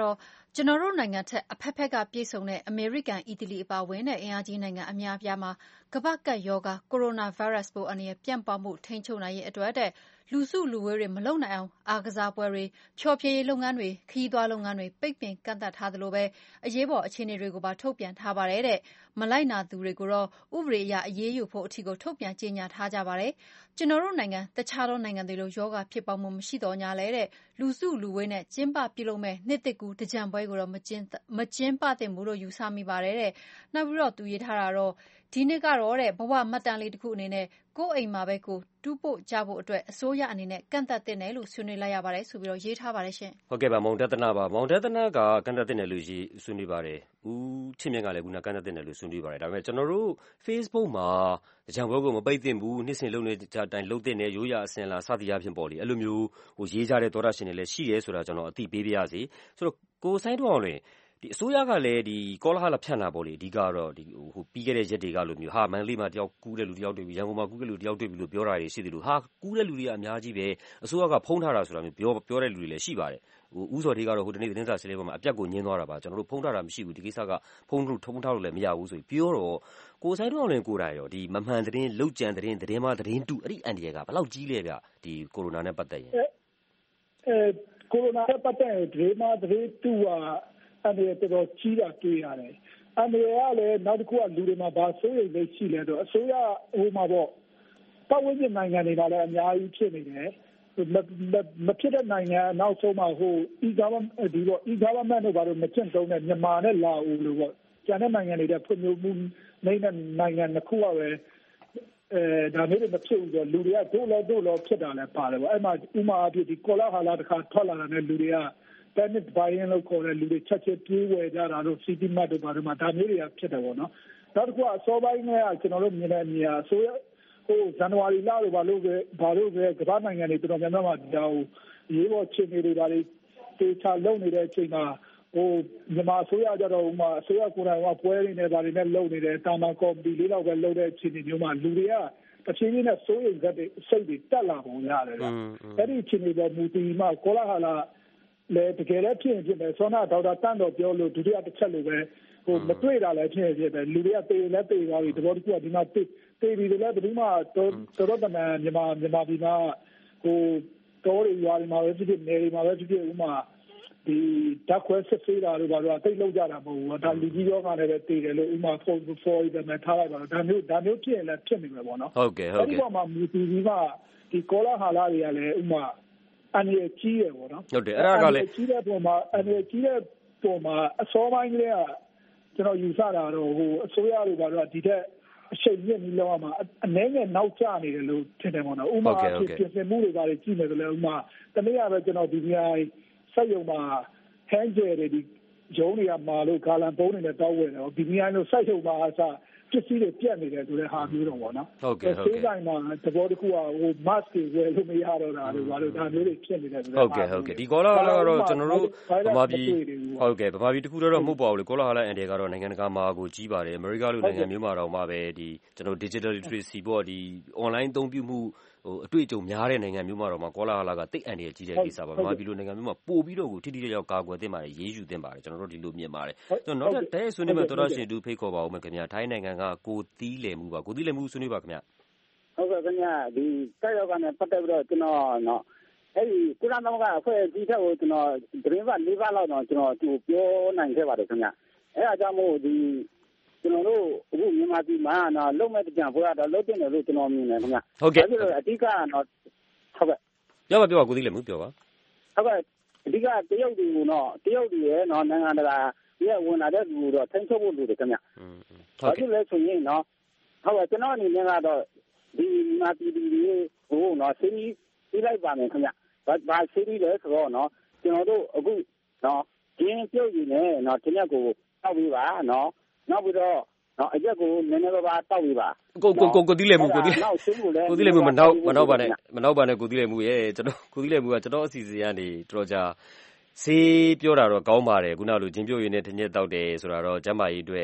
ကျွန်တော်တို့နိုင်ငံထက်အဖက်ဖက်ကပြည့်စုံတဲ့အမေရိကန်၊အီတလီအပါအဝင်တဲ့အင်အားကြီးနိုင်ငံအများအပြားမှာကမ္ဘာ့ကပ်ရောဂါကိုရိုနာဗိုင်းရပ်စ်ပိုးအန္တရာယ်ပြန့်ပွားမှုထိန်းချုပ်နိုင်ရေးအတွက်လူစုလူဝေးတွေမလုပ်နိုင်အောင်အားကစားပွဲတွေ၊ဖျော်ဖြေရေးလုပ်ငန်းတွေ၊ခရီးသွားလုပ်ငန်းတွေပိတ်ပင်ကန့်သတ်ထားသလိုအရေးပေါ်အခြေအနေတွေကိုပါထုတ်ပြန်ထားပါတယ်။မလိုက်နာသူတွေကိုတော့ဥပဒေအရအရေးယူဖို့အထိကိုထုတ်ပြန်ကြေညာထားကြပါတယ်။ကျွန်တော်တို့နိုင်ငံတခြားသောနိုင်ငံတွေလိုရောဂါဖြစ်ပွားမှုမရှိသော်ငြားလည်းလူစုလူဝေးနဲ့ကျင်းပပြုလုပ်မယ့်နှစ်သစ်ကူးသင်္ကြန်ပွဲကိုတော့မကျင်းပသင့်ဘူးလို့ယူဆမိပါတယ်။နောက်ပြီးတော့သူရေးထားတာတော့ဒီနှစ်ကတော့ဘဝမှတ်တမ်းလေးတစ်ခုအနေနဲ့ကိုယ့်အိမ်မှာပဲကိုယ်တူးပို့ကြဖို့အတွက်အစိုးရအနေနဲ့ကန့်သတ်သင့်တယ်လို့ဆွေးနွေးလိုက်ရပါတယ်ဆိုပြီးတော့ရေးထားပါတယ်ရှင်။ဟုတ်ကဲ့ပါမောင်တသနာပါမောင်တသနာကကန့်သတ်သင့်တယ်လို့ရေးဆွေးနွေးပါတယ်။ဦးချစ်မြတ်ကလည်းခုနကန့်သတ်သင့်တယ်လို့ဆွေးနွေးပါတယ်။ဒါပေမဲ့ကျွန်တော်တို့ Facebook မှာသင်္ကြန်ပွဲကိုမပိတ်သင့်ဘူးနှစ်စဉ်လုပ်နေကြအတိုင်းလုပ်သင့်တယ်ရိုးရာအစဉ်အလာစသည်အဖြစ်ပေါ့လေအဲ့လိုမျိုးဟိုရေးကြတဲ့သောတာရှင်တွေလည်းရှိရဲဆိုတာကျွန်တော်အသိပေးပြရစီ။ဆိုတော့ကိုဆိုင်တော့အောင်လေဒီအစိုးရကလည်းဒီကောလာဟလဖြန့်တာပေါ့လေအဓိကတော့ဒီဟိုပြီးခဲ့တဲ့ရက်တွေကလိုမျိုးဟာမန်လေးမှာတယောက်ကူးတဲ့လူတယောက်တွေ့ပြီးရန်ကုန်မှာကူးတဲ့လူတယောက်တွေ့ပြီးလို့ပြောတာတွေရှိတယ်လို့ဟာကူးတဲ့လူတွေကအများကြီးပဲအစိုးရကဖုံးထားတာဆိုတာမျိုးပြောပြောတဲ့လူတွေလည်းရှိပါတယ်ဟိုဥစော်တွေကတော့ဟိုတနေ့သတင်းစာရှင်းလင်းပွဲမှာအပြတ်ကိုညင်းသွားတာပါကျွန်တော်တို့ဖုံးထားတာမရှိဘူးဒီကိစ္စကဖုံးလို့ထုံးထားလို့လည်းမရဘူးဆိုပြီးပြောတော့ကိုဆိုင်တော့လည်းကိုယ်တိုင်ရောဒီမမှန်သတင်းလောက်ကြံသတင်းသတင်းမှာသတင်းတူအဲ့ဒီအန်ဒီရကဘယ်လောက်ကြီးလဲဗျဒီကိုရိုနာနဲ့ပတ်သက်ရင်အဲကိုရိုနာနဲ့ပတ်သက်ရင်သတင်းမှာသတင်းတူကအန်ဒီရတော်ကြီးတာတွေ့ရတယ်အန်ဒီရကလည်းနောက်တစ်ခုကလူတွေမှာဘာဆိုရင်လည်းရှိလဲတော့အစိုးရဟိုမှာပေါ့ပတ်ဝန်းကျင်နိုင်ငံတွေမှာလည်းအများကြီးဖြစ်နေတယ်မဖြစ်တဲ့နိုင်ငံနောက်ဆုံးမှာဟို e-government ဒီတော့ e-government တို့ဘာလို့မကျင့်သုံးတဲ့မြန်မာနဲ့လာအိုလို့ပေါ့ကျန်တဲ့နိုင်ငံတွေတဲ့ဖွံ့ဖြိုးမှုနေတဲ့နိုင်ငံတစ်ခုကပဲအဲဒါမျိုးတွေမဖြစ်ဘူးဆိုလူတွေကဒို့လောဒို့လောဖြစ်တာလည်းပါတယ်ပေါ့အဲ့မှာဥမာအဖြစ်ဒီကောလာဟာလာတစ်ခါထွက်လာတဲ့လူတွေကpanic buying လို့ခေါ်တဲ့လူတွေချက်ချင်းပြေးဝယ်ကြတာလို့ city mart တို့ဘာလို့မှဒါမျိုးတွေကဖြစ်တယ်ပေါ့နော်နောက်တစ်ခုကအစောပိုင်းကကျွန်တော်တို့မြင်တဲ့အမြင်အဆိုးဟိုဇန်နဝါရီလလို့ဘာလို့ပဲဘာလို့ပဲကမ္ဘာနိုင်ငံတွေတော်တော်များများမှာဒါဟိုရေးပေါ်ချင်းတွေတွေတေချာလုံနေတဲ့အချိန်မှာဟိုမြန်မာအစိုးရကြတော့ဥမာအစိုးရကိုယ်တိုင်ကပွဲတွေနဲ့ဗာတွေနဲ့လုံနေတယ်တာမန်ကော်မတီလေးတော့ပဲလုံတဲ့အချိန်မျိုးမှာလူတွေကတဖြည်းဖြည်းနဲ့စိုးရိမ်ကြတဲ့စိတ်တွေတက်လာပုံရတယ်ဗျအဲ့ဒီအချိန်တွေမူတည်မှကောလာဟာလာလေတကယ်လည်းဖြစ်ရင်ဖြစ်မယ်ဆောနာဒေါက်တာတန်းတော်ပြောလို့ဒုတိယတစ်ချက်လိုပဲဟိုမတွေ့တာလည်းဖြစ်ဖြစ်ပဲလူတွေကတေးလည်းတေးသွားပြီတဘောတခုကဒီမှာတေးတေးပြီးလည်းဘယ်သူမှတော်တော်တမန်မြန်မာမြန်မာပြည်မှာဟိုတော်တွေရွာတွေမှာပဲဖြစ်ဖြစ်နေတွေမှာပဲဖြစ်ဖြစ်ဥမာဒီဓာတ်ခွဲစစ်ဆေးတာတို့ဘာလို့တိတ်လောက်ကြတာမဟုတ်ဘူးဒါလူကြီးရောကလည်းပဲတေးတယ်လို့ဥမာ for for ဒီမှာထားလိုက်ပါတော့ဒါမျိုးဒါမျိုးဖြစ်ရင်လည်းဖြစ်နေမှာပေါ့နော်ဟုတ်ကဲ့ဟုတ်ကဲ့အဲ့ဒီပေါ်မှာမူတည်ပြီးမှဒီကောလာဟာလာတွေကလည်းဥမာအနေကြီးရပေါ့နော်ဟုတ်တယ်အဲ့ဒါကလည်းကြီးတဲ့ပုံမှာအနေကြီးတဲ့ပုံမှာအစောပိုင်းကလေးကကျွန်တော်ယူဆတာတော့ဟိုအစိုးရတွေကတော့ဒီတဲ့အချိန်မြင့်ပြီးလောက်မှာအနည်းငယ်နောက်ကျနေတယ်လို့ထင်တယ်ပေါ့နော်ဥမာအဖြစ်ပြင်ဆင်မှုတွေပါကြည့်နေတယ်လေဥမာတနေ့ကပဲကျွန်တော်ဒီနေရာစက်ရုံမှာဟန်ဂျယ်တွေဒီဂျုံတွေကမာလို့ဂါလန်ပုံးတွေနဲ့တောက်ဝဲတယ်ဒီနေရာလို့စက်ရုံမှာအစားပစ္စည်းတွေပြတ်နေတယ်ဆိုတဲ့ဟာမျိုးတော့ပေါ့နော်ဟုတ်ကဲ့ဟုတ်ကဲ့ဒီတိုင်းမှာသဘောတခုကဟို mask တွေဝယ်လို့မရတော့တာလို့ဘာလို့ဒါမျိုးတွေဖြစ်နေတယ်ဆိုတော့ဟုတ်ကဲ့ဟုတ်ကဲ့ဒီကောလာဟာလာကတော့ကျွန်တော်တို့ဗမာပြည်ဟုတ်ကဲ့ဗမာပြည်တခုတော့မဟုတ်ပါဘူးလေကောလာဟာလာအန်တယ်ကတော့နိုင်ငံတကာမှာကိုကြီးပါတယ်အမေရိကလိုနိုင်ငံမျိုးမှာတော့မှပဲဒီကျွန်တော် digital literacy ပေါ့ဒီ online သုံးပြုမှုဟိုအတွေ့အကြုံများတဲ့နိုင်ငံမျိုးမှာတော့မှကောလာဟာလာကတိတ်အန်တယ်ကြီးတဲ့ကိစ္စပါဗမာပြည်လိုနိုင်ငံမျိုးမှာပို့ပြီးတော့ကိုထိထိရောက်ကာကွယ်သင့်ပါတယ်ရေးယူသင့်ပါတယ်ကျွန်တော်တို့ဒီလိုမြင်ပါတယ်ကျွန်တော်နောက်တဲ့ဆွေးနွေးမဲ့တော်တော်ရှင်တူဖိတ်ခေါ်ပါဦးမယ်ခင်ဗျာထိုင်းနိုင်ငံကကိုတီးလည်မှုပါကိုတီးလည်မှုဆွေးနွေးပါခင်ဗျာဟုတ်ကဲ့ခင်ဗျာဒီတက်ရောက်ကနေပတ်သက်ပြီးတော့ကျွန်တော်နော်အဲ့ဒီကုလသမဂ္ဂအဖွဲ့အစည်းထက်ကိုကျွန်တော်သတင်းပတ်၄ပတ်လောက်တော့ကျွန်တော်သူပြောနိုင်ခဲ့ပါတယ်ခင်ဗျာအဲ့ဒါကြောင့်မို့ဒီကျွန်တော်တို့အခုမြန်မာပြည်မှာနော်လုံမဲ့ကြံပွဲတော့လုံတင်တယ်လို့ကျွန်တော်မြင်တယ်ခင်ဗျာဟုတ်ကဲ့အဲ့ဒါအဓိကတော့ဟုတ်ကဲ့ပြောပါပြောပါကိုတီးလည်မှုပြောပါဟုတ်ကဲ့အဓိကတရုတ်ပြည်ကိုနော်တရုတ်ပြည်ရဲ့နော်နိုင်ငံတကာရဲ့ဝင်လာတဲ့လူတော့ထိန်းချုပ်ဖို့လိုတယ်ခင်ဗျอืมဟုတ်ကဲ့လဲဆိုရင်နော်ဟုတ်ကဲ့ကျွန်တော်အနေနဲ့ကတော့ဒီမြန်မာပြည်ပြည်ဟိုနော်စီးပြီးလိုက်ပါမယ်ခင်ဗျဘာဘာစီးပြီးလဲဆိုတော့နော်ကျွန်တော်တို့အခုနော်ကျင်းပြုတ်ရည်နဲ့နော်ဒီနေ့ကိုတောက်ပြီးပါနော်နောက်ပြီးတော့နော်အရက်ကိုနည်းနည်းပါးပါးတောက်ပြီးပါကိုကိုကိုကိုတီးလည်မှုကိုတီးကိုတီးလည်မှုမနောက်မနောက်ပါနဲ့မနောက်ပါနဲ့ကိုတီးလည်မှုရဲ့ကျွန်တော်ကိုတီးလည်မှုကကျွန်တော်အစီအစဉ်ကနေတော်တော်ကြာဆေးပြောတာတော့ကောင်းပါတယ်ခုနကလိုဂျင်းပြုတ်ရည်နဲ့တညက်တောက်တယ်ဆိုတာတော့ကျန်းမာရေးအတွက်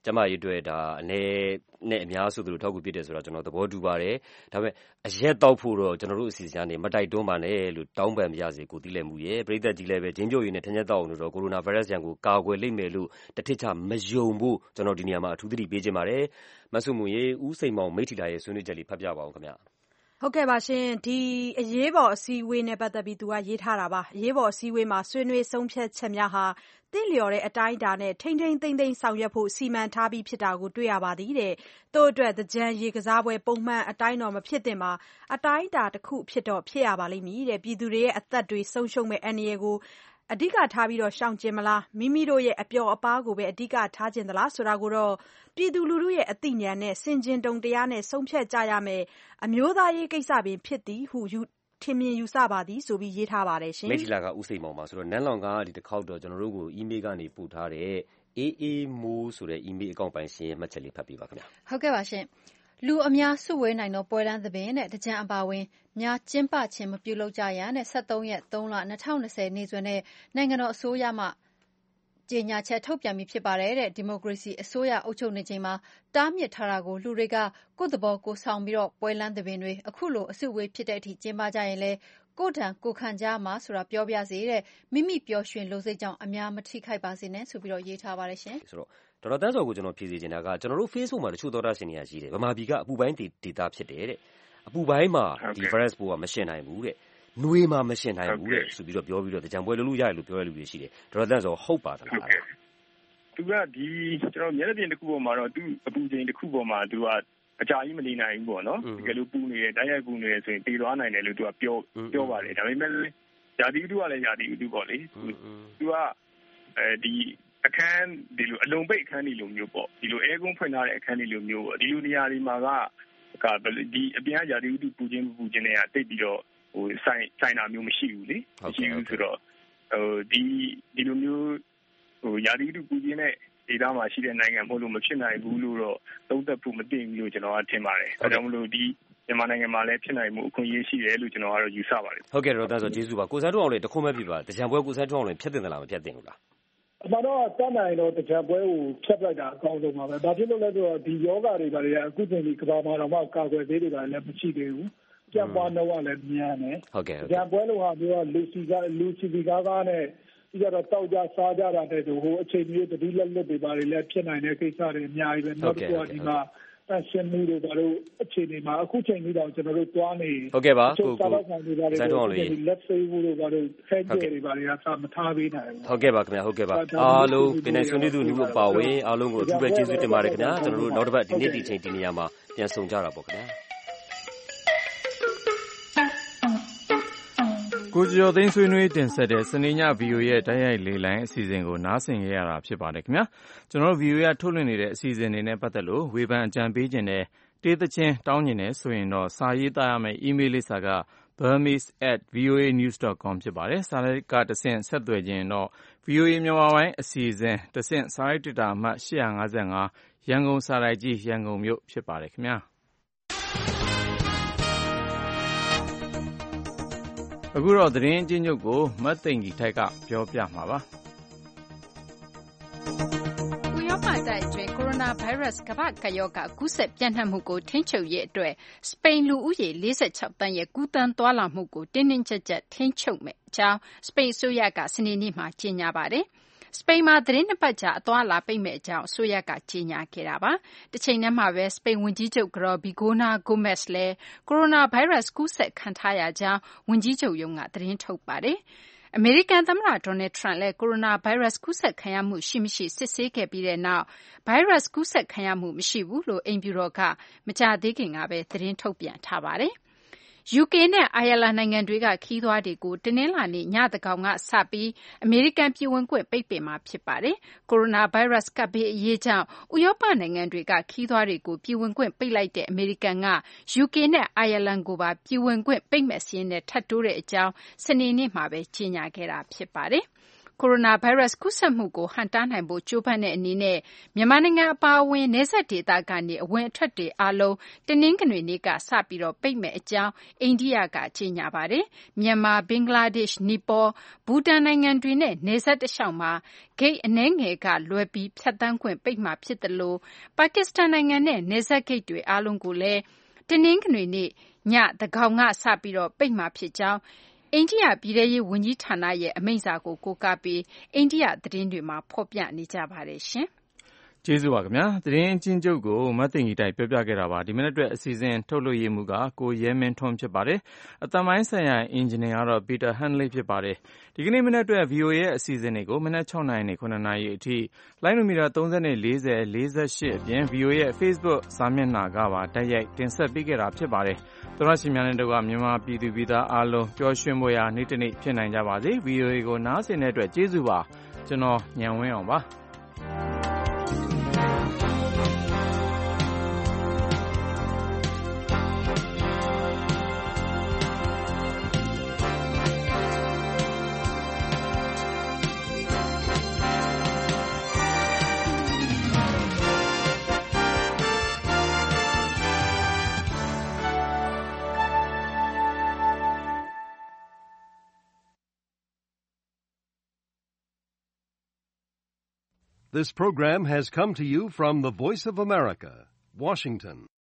ကျန်းမာရေးအတွက်ဒါအနည်းနဲ့အများဆိုသလိုထောက်ကူဖြစ်တယ်ဆိုတာကျွန်တော်သဘောတူပါတယ်ဒါပေမဲ့အရက်တောက်ဖို့တော့ကျွန်တော်တို့အစီအစဉ်ကနေမတိုက်တွန်းပါနဲ့လို့တောင်းပန်ပါရစေကိုသိလက်မှုရဲ့ပြည်သက်ကြီးလည်းပဲဂျင်းပြုတ်ရည်နဲ့ထင်းချက်တောက်အောင်လို့တော့ကိုရိုနာဗိုင်းရပ်စ်ရန်ကိုကာကွယ်လိမ့်မယ်လို့တထစ်ချမယုံဖို့ကျွန်တော်ဒီနေရာမှာအထူးသတိပေးခြင်းပါတယ်မဆုမွေဦးစိန်မောင်မိထီလာရဲ့ဆွေးနွေးချက်လေးဖတ်ပြပါအောင်ခင်ဗျာဟုတ်ကဲ့ပါရှင်ဒီအရေးပေါ်အစည်းအဝေးနဲ့ပတ်သက်ပြီးသူကရေးထားတာပါအရေးပေါ်အစည်းအဝေးမှာဆွေးနွေးဆုံးဖြတ်ချက်များဟာတင့်လျော်တဲ့အတိုင်းအတာနဲ့ထိမ့်ထိမ့်သိမ့်သိမ့်ဆောင်ရွက်ဖို့စီမံထားပြီးဖြစ်တာကိုတွေ့ရပါသည်တဲ့တို့အတွက်သကြံရေကစားပွဲပုံမှန်အတိုင်းတော့မဖြစ်သင့်ပါအတိုင်းအတာတစ်ခုဖြစ်တော့ဖြစ်ရပါလိမ့်မည်တဲ့ပြည်သူတွေရဲ့အသက်တွေဆုံးရှုံးမဲ့အန္တရာယ်ကိုအဓိကထားပြီးတော့ရှောင်ကျဉ်မလားမိမိတို့ရဲ့အပျော်အပါးကိုပဲအဓိကထားခြင်းသလားဆိုတာကိုတော့ပြည်သူလူထုရဲ့အသိဉာဏ်နဲ့စင်ကျင်တုံတရားနဲ့ဆုံးဖြတ်ကြရမယ်အမျိုးသားရေးကိစ္စပင်ဖြစ်သည်ဟုယူထင်မြင်ယူဆပါသည်ဆိုပြီးရေးထားပါတယ်ရှင်မိထီလာကဦးစိန်မောင်ပါဆိုတော့နန်းလောင်ကဒီတစ်ခေါက်တော့ကျွန်တော်တို့ကိုအီးမေးလ်ကနေပို့ထားတဲ့ အေးအေးမိုးဆိုတဲ့အီးမေးလ်အကောင့်ပိုင်ရှင်ရဲ့မှတ်ချက်လေးဖတ်ပြပါခင်ဗျာဟုတ်ကဲ့ပါရှင်လူအများစုဝေးနိုင်သောပွဲလမ်းသဘင်နဲ့တကြံအပါဝင်များကျင်းပခြင်းမပြုလုပ်ကြရန်နဲ့ဆက်သုံးရက်သုံးလ၂၀၂၀နေ့စွဲနဲ့နိုင်ငံတော်အစိုးရမှကြေညာချက်ထုတ်ပြန်ပြီးဖြစ်ပါတယ်တဲ့ဒီမိုကရေစီအစိုးရအုပ်ချုပ်နေချိန်မှာတားမြစ်ထားတာကိုလူတွေကကိုယ့်သဘောကိုယ်ဆောင်ပြီးတော့ပွဲလမ်းသဘင်တွေအခုလိုအစုဝေးဖြစ်တဲ့အထိကျင်းပကြရင်လေကိုယ်တံကိုခံကြမှာဆိုတာပြောပြစေတဲ့မိမိပျော်ရွှင်လို့စိတ်ကြောင့်အများမထိခိုက်ပါစေနဲ့ဆိုပြီးတော့ရေးထားပါတယ်ရှင်ဆိုတော့ဒေါက်တာတန်းစောကိုကျွန်တော်ဖြည့်စေချင်တာကကျွန်တော်တို့ Facebook မှာတချို့သောတာရှင်တွေကရှိတယ်ဗမာပြည်ကအပူပိုင်းဒေတာဖြစ်တယ်တဲ့အပူပိုင်းမှာဒီ virus ပိုးကမရှင်းနိုင်ဘူးတဲ့နွေမှာမရှင်းနိုင်ဘူးတဲ့ဆိုပြီးတော့ပြောပြီးတော့တကြံပွဲလို့လို့ရတယ်လို့ပြောရလူတွေရှိတယ်ဒေါက်တာတန်းစောဟုတ်ပါသလားသူကဒီကျွန်တော်မျက်နှာပြင်တစ်ခုပေါ်မှာတော့သူအပူချိန်တစ်ခုပေါ်မှာသူကအကြာကြီးမနေနိုင်ဘူးပေါ့နော်တကယ်လို့ပူနေတယ်တိုက်ရိုက်ပူနေတယ်ဆိုရင်တည်သွားနိုင်တယ်လို့သူကပြောပြောပါတယ်ဒါပေမဲ့ယာတိဥတုကလည်းယာတိဥတုပေါ့လေသူကအဲဒီအခန်းဒီလိုအလုံးပိတ်အခန်းဒီလိုမျိုးပေါ့ဒီလိုအဲကုန်းဖွင့်ထားတဲ့အခန်းဒီလိုမျိုးပေါ့ဒီလိုနေရာတွေမှာကဒီအပြင်ကယာတိဥတုပူခြင်းပူခြင်းတွေကတိတ်ပြီးတော့ဟိုဆိုင်ဆိုင်တာမျိုးမရှိဘူးလေမရှိဘူးဆိုတော့ဟိုဒီဒီလိုမျိုးဟိုယာတိဥတုပူခြင်းနဲ့ဒေသမှာရှိတဲ့နိုင်ငံမို့လို့မဖြစ်နိုင်ဘူးလို့တော့သုံးသပ်ဖို့မသိဘူးလို့ကျွန်တော်ကထင်ပါတယ်။ဒါကြောင့်မလို့ဒီမြန်မာနိုင်ငံမှာလည်းဖြစ်နိုင်မှုအခွင့်အရေးရှိတယ်လို့ကျွန်တော်ကတော့ယူဆပါတယ်။ဟုတ်ကဲ့တော့ဒါဆိုကျေးဇူးပါ။ကိုစန်းထွန်းအောင်လည်းတခုမှပြပါတကြံပွဲကိုစန်းထွန်းအောင်လည်းဖြတ်တင်သလားမဖြတ်တင်ဘူးလား။အမှန်တော့တတ်နိုင်တော့တကြံပွဲကိုဖြတ်လိုက်တာအကောင်းဆုံးပါပဲ။ဘာဖြစ်လို့လဲဆိုတော့ဒီယောဂတွေပါတယ်အခုချိန်ဒီကမ္ဘာမှာတော့ကာကွယ်သေးတွေလည်းမရှိသေးဘူး။ကြံပွားနှုန်းကလည်းမြန်တယ်။ဟုတ်ကဲ့။ကြံပွဲလို့ဟာမျိုးကလူစီကလူစီဒီကားကားနဲ့ဒီကတော့တောက်ကြစားကြတာတဲ့ဟိုအချိန်မျိုးတတိလက်လက်တွေပါတယ်လည်းဖြစ်နိုင်တဲ့ကိစ္စတွေအများကြီးပဲနောက်တစ်ခုကဒီမှာတန်ရှင်းမှုတွေဘာလို့အခြေအနေမှာအခုချိန်ကြီးတော့ကျွန်တော်တို့တွားနေဟုတ်ကဲ့ပါကိုကိုစံတော်လေးလက်ဖေးမှုတွေဘာလို့ဖက်ကြတွေဘာတွေကစမထားပေးနိုင်ဘူးဟုတ်ကဲ့ပါခင်ဗျာဟုတ်ကဲ့ပါအားလုံးပြည်내ဆွေးနွေးသူလူအပါဝင်အားလုံးကိုအထူးပဲကျေးဇူးတင်ပါတယ်ခင်ဗျာကျွန်တော်တို့နောက်တစ်ပတ်ဒီနေ့ဒီချိန်ဒီနေရာမှာပြန်ဆုံကြတာပေါ့ခင်ဗျာကိုကျော်သိန်းဆွေးနွေးတင်ဆက်တဲ့စနေည ဗီအိုအေ ရဲ့တိုက်ရိုက်လေလိုင်းအစီအစဉ်ကိုနားဆင်ကြရတာဖြစ်ပါတယ်ခင်ဗျာကျွန်တော်တို့ ဗီအိုအေ ကထုတ်လွှင့်နေတဲ့အစီအစဉ်တွေနဲ့ပတ်သက်လို့ဝေဖန်အကြံပေးခြင်းနဲ့တေးသချင်းတောင်းခြင်းနဲ့ဆိုရင်တော့စာရေးသားရမယ့် email လိပ်စာက burmese at voanews dot com ဖြစ်ပါတယ်စာလိုက်ကတဆင့်ဆက်သွယ်ခြင်းတော့ ဗီအိုအေ မြန်မာပိုင်းအစီအစဉ်တဆင့်စာရိုက်တက်တာအမှတ်၈၅၅ရန်ကုန်စာရိုက်ကြီးရန်ကုန်မြို့ဖြစ်ပါတယ်ခင်ဗျာအခုတော့သတင်းအကျဉ်းချုပ်ကိုမတ်သိန်ကြီးထိုက်ကပြောပြမှာပါ။ဥရောပတိုက်အတွင်းကိုရိုနာဗိုင်းရပ်စ်ကမ္ဘာ့ကပ်ရောဂါကူးစက်ပြန့်နှံ့မှုကိုထိန်းချုပ်ရေးအတွက်စပိန်လူဦးရေ၄၆သန်းရဲ့ကူးသန်းသွားလာမှုကိုတင်းတင်းကျပ်ကျပ်ထိန်းချုပ်မယ့်အကြောင်းစပိန်အစိုးရကစနေနေ့မှာကြေညာပါတယ်။စပိန်မှာသတင်းနှစ်ပတ်ကြာအသွားအလာပိတ်မဲ့အကြောင်းအစိုးရကကြေညာခဲ့တာပါ။တစ်ချိန်တည်းမှာပဲစပိန်ဝန်ကြီးချုပ်ကတော်ဘီဂိုနာဂိုမက်စ်လည်းကိုရိုနာဗိုင်းရပ်စ်ကူးစက်ခံထားရကြောင်းဝန်ကြီးချုပ်ရုံးကသတင်းထုတ်ပါတယ်။အမေရိကန်သမ္မတဒေါ်နယ်ထရန့်လည်းကိုရိုနာဗိုင်းရပ်စ်ကူးစက်ခံရမှုရှိမရှိစစ်ဆေးခဲ့ပြီးတဲ့နောက်ဗိုင်းရပ်စ်ကူးစက်ခံရမှုမရှိဘူးလို့အိမ်ဖြူတော်ကမကြာသေးခင်ကပဲသတင်းထုတ်ပြန်ထားပါတယ်။ယူကေနဲ့အိုင်ယာလန်နိုင်ငံတွေကခရီးသွားတွေကိုတနင်္လာနေ့ညသန်းခေါင်ကစပြီးအမေရိကန်ပြည်ဝင်ခွင့်ပိတ်ပင်မှာဖြစ်ပါတယ်။ကိုရိုနာဗိုင်းရပ်စ်ကပ်ဘေးအရေးကြောင့်ဥရောပနိုင်ငံတွေကခရီးသွားတွေကိုပြည်ဝင်ခွင့်ပိတ်လိုက်တဲ့အမေရိကန်ကယူကေနဲ့အိုင်ယာလန်ကိုပါပြည်ဝင်ခွင့်ပိတ်မဲ့စာရင်းနဲ့ထပ်တိုးတဲ့အကြောင်းစနေနေ့မှာပဲကြေညာခဲ့တာဖြစ်ပါတယ်။ကိုရိုနာဗိုင်းရပ်စ်ကူးစက်မှုကိုဟန့်တားနိုင်ဖို့ကြိုးပမ်းတဲ့အနေနဲ့မြန်မာနိုင်ငံအပါအဝင်နယ်စပ်ဒေသကနေအဝင်အထွက်တွေအားလုံးတနင်္ဂနွေနေ့ကစပြီးပိတ်မယ့်အကြောင်းအိန္ဒိယကကြေညာပါတယ်။မြန်မာ၊ဘင်္ဂလားဒေ့ရှ်၊နီပေါ၊ဘူတန်နိုင်ငံတွေနဲ့နယ်စပ်တလျှောက်မှာဂိတ်အနည်းငယ်ကလွဲပြီးဖြတ်သန်းခွင့်ပိတ်မှာဖြစ်သလိုပါကစ္စတန်နိုင်ငံနဲ့နယ်စပ်ဂိတ်တွေအားလုံးကိုလည်းတနင်္ဂနွေနေ့ညသန်းခေါင်ကစပြီးပိတ်မှာဖြစ်ကြောင်းအိန္ဒိယပြည်ထဲရေးဝန်ကြီးဌာနရဲ့အမိန့်စာကိုကိုးကားပြီးအိန္ဒိယသတင်းတွေမှာဖော်ပြနေကြပါတယ်ရှင်။ကျေးဇူးပါခင်ဗျာ။သတင်းအချင်းချုပ်ကိုမသိင်ကြီးတိုက်ပြောပြခဲ့တာပါ။ဒီမနေ့အတွက်အစီအစဉ်ထုတ်လွှင့်ရမှုကကိုရဲမင်းထွန်းဖြစ်ပါတယ်။အသံပိုင်းဆိုင်ရာအင်ဂျင်နီယာကတော့ Peter Hanley ဖြစ်ပါတယ်။ဒီကနေ့မနေ့အတွက် ဗွီအိုအေ ရဲ့အစီအစဉ်တွေကိုမနက်၆နာရီနဲ့၇နာရီအထိလိုင်းနိုမီတာ၃၀နဲ့၄၀ ၄၈အပြင် ဗွီအိုအေ ရဲ့ Facebook စာမျက်နှာကပါတိုက်ရိုက်တင်ဆက်ပေးခဲ့တာဖြစ်ပါတယ်။သောရရှိများနဲ့တို့ကမြန်မာပြည်သူပြည်သားအားလုံးပျော်ရွှင်ဖွယ်ရာနေ့တစ်နေ့ဖြစ်နိုင်ကြပါစေ။ ဗွီအိုအေကိုနားဆင်တဲ့အတွက်ကျေးဇူးပါ။ကျွန်တော်ညံဝင်းအောင်ပါ။ This program has come to you from the Voice of America, Washington.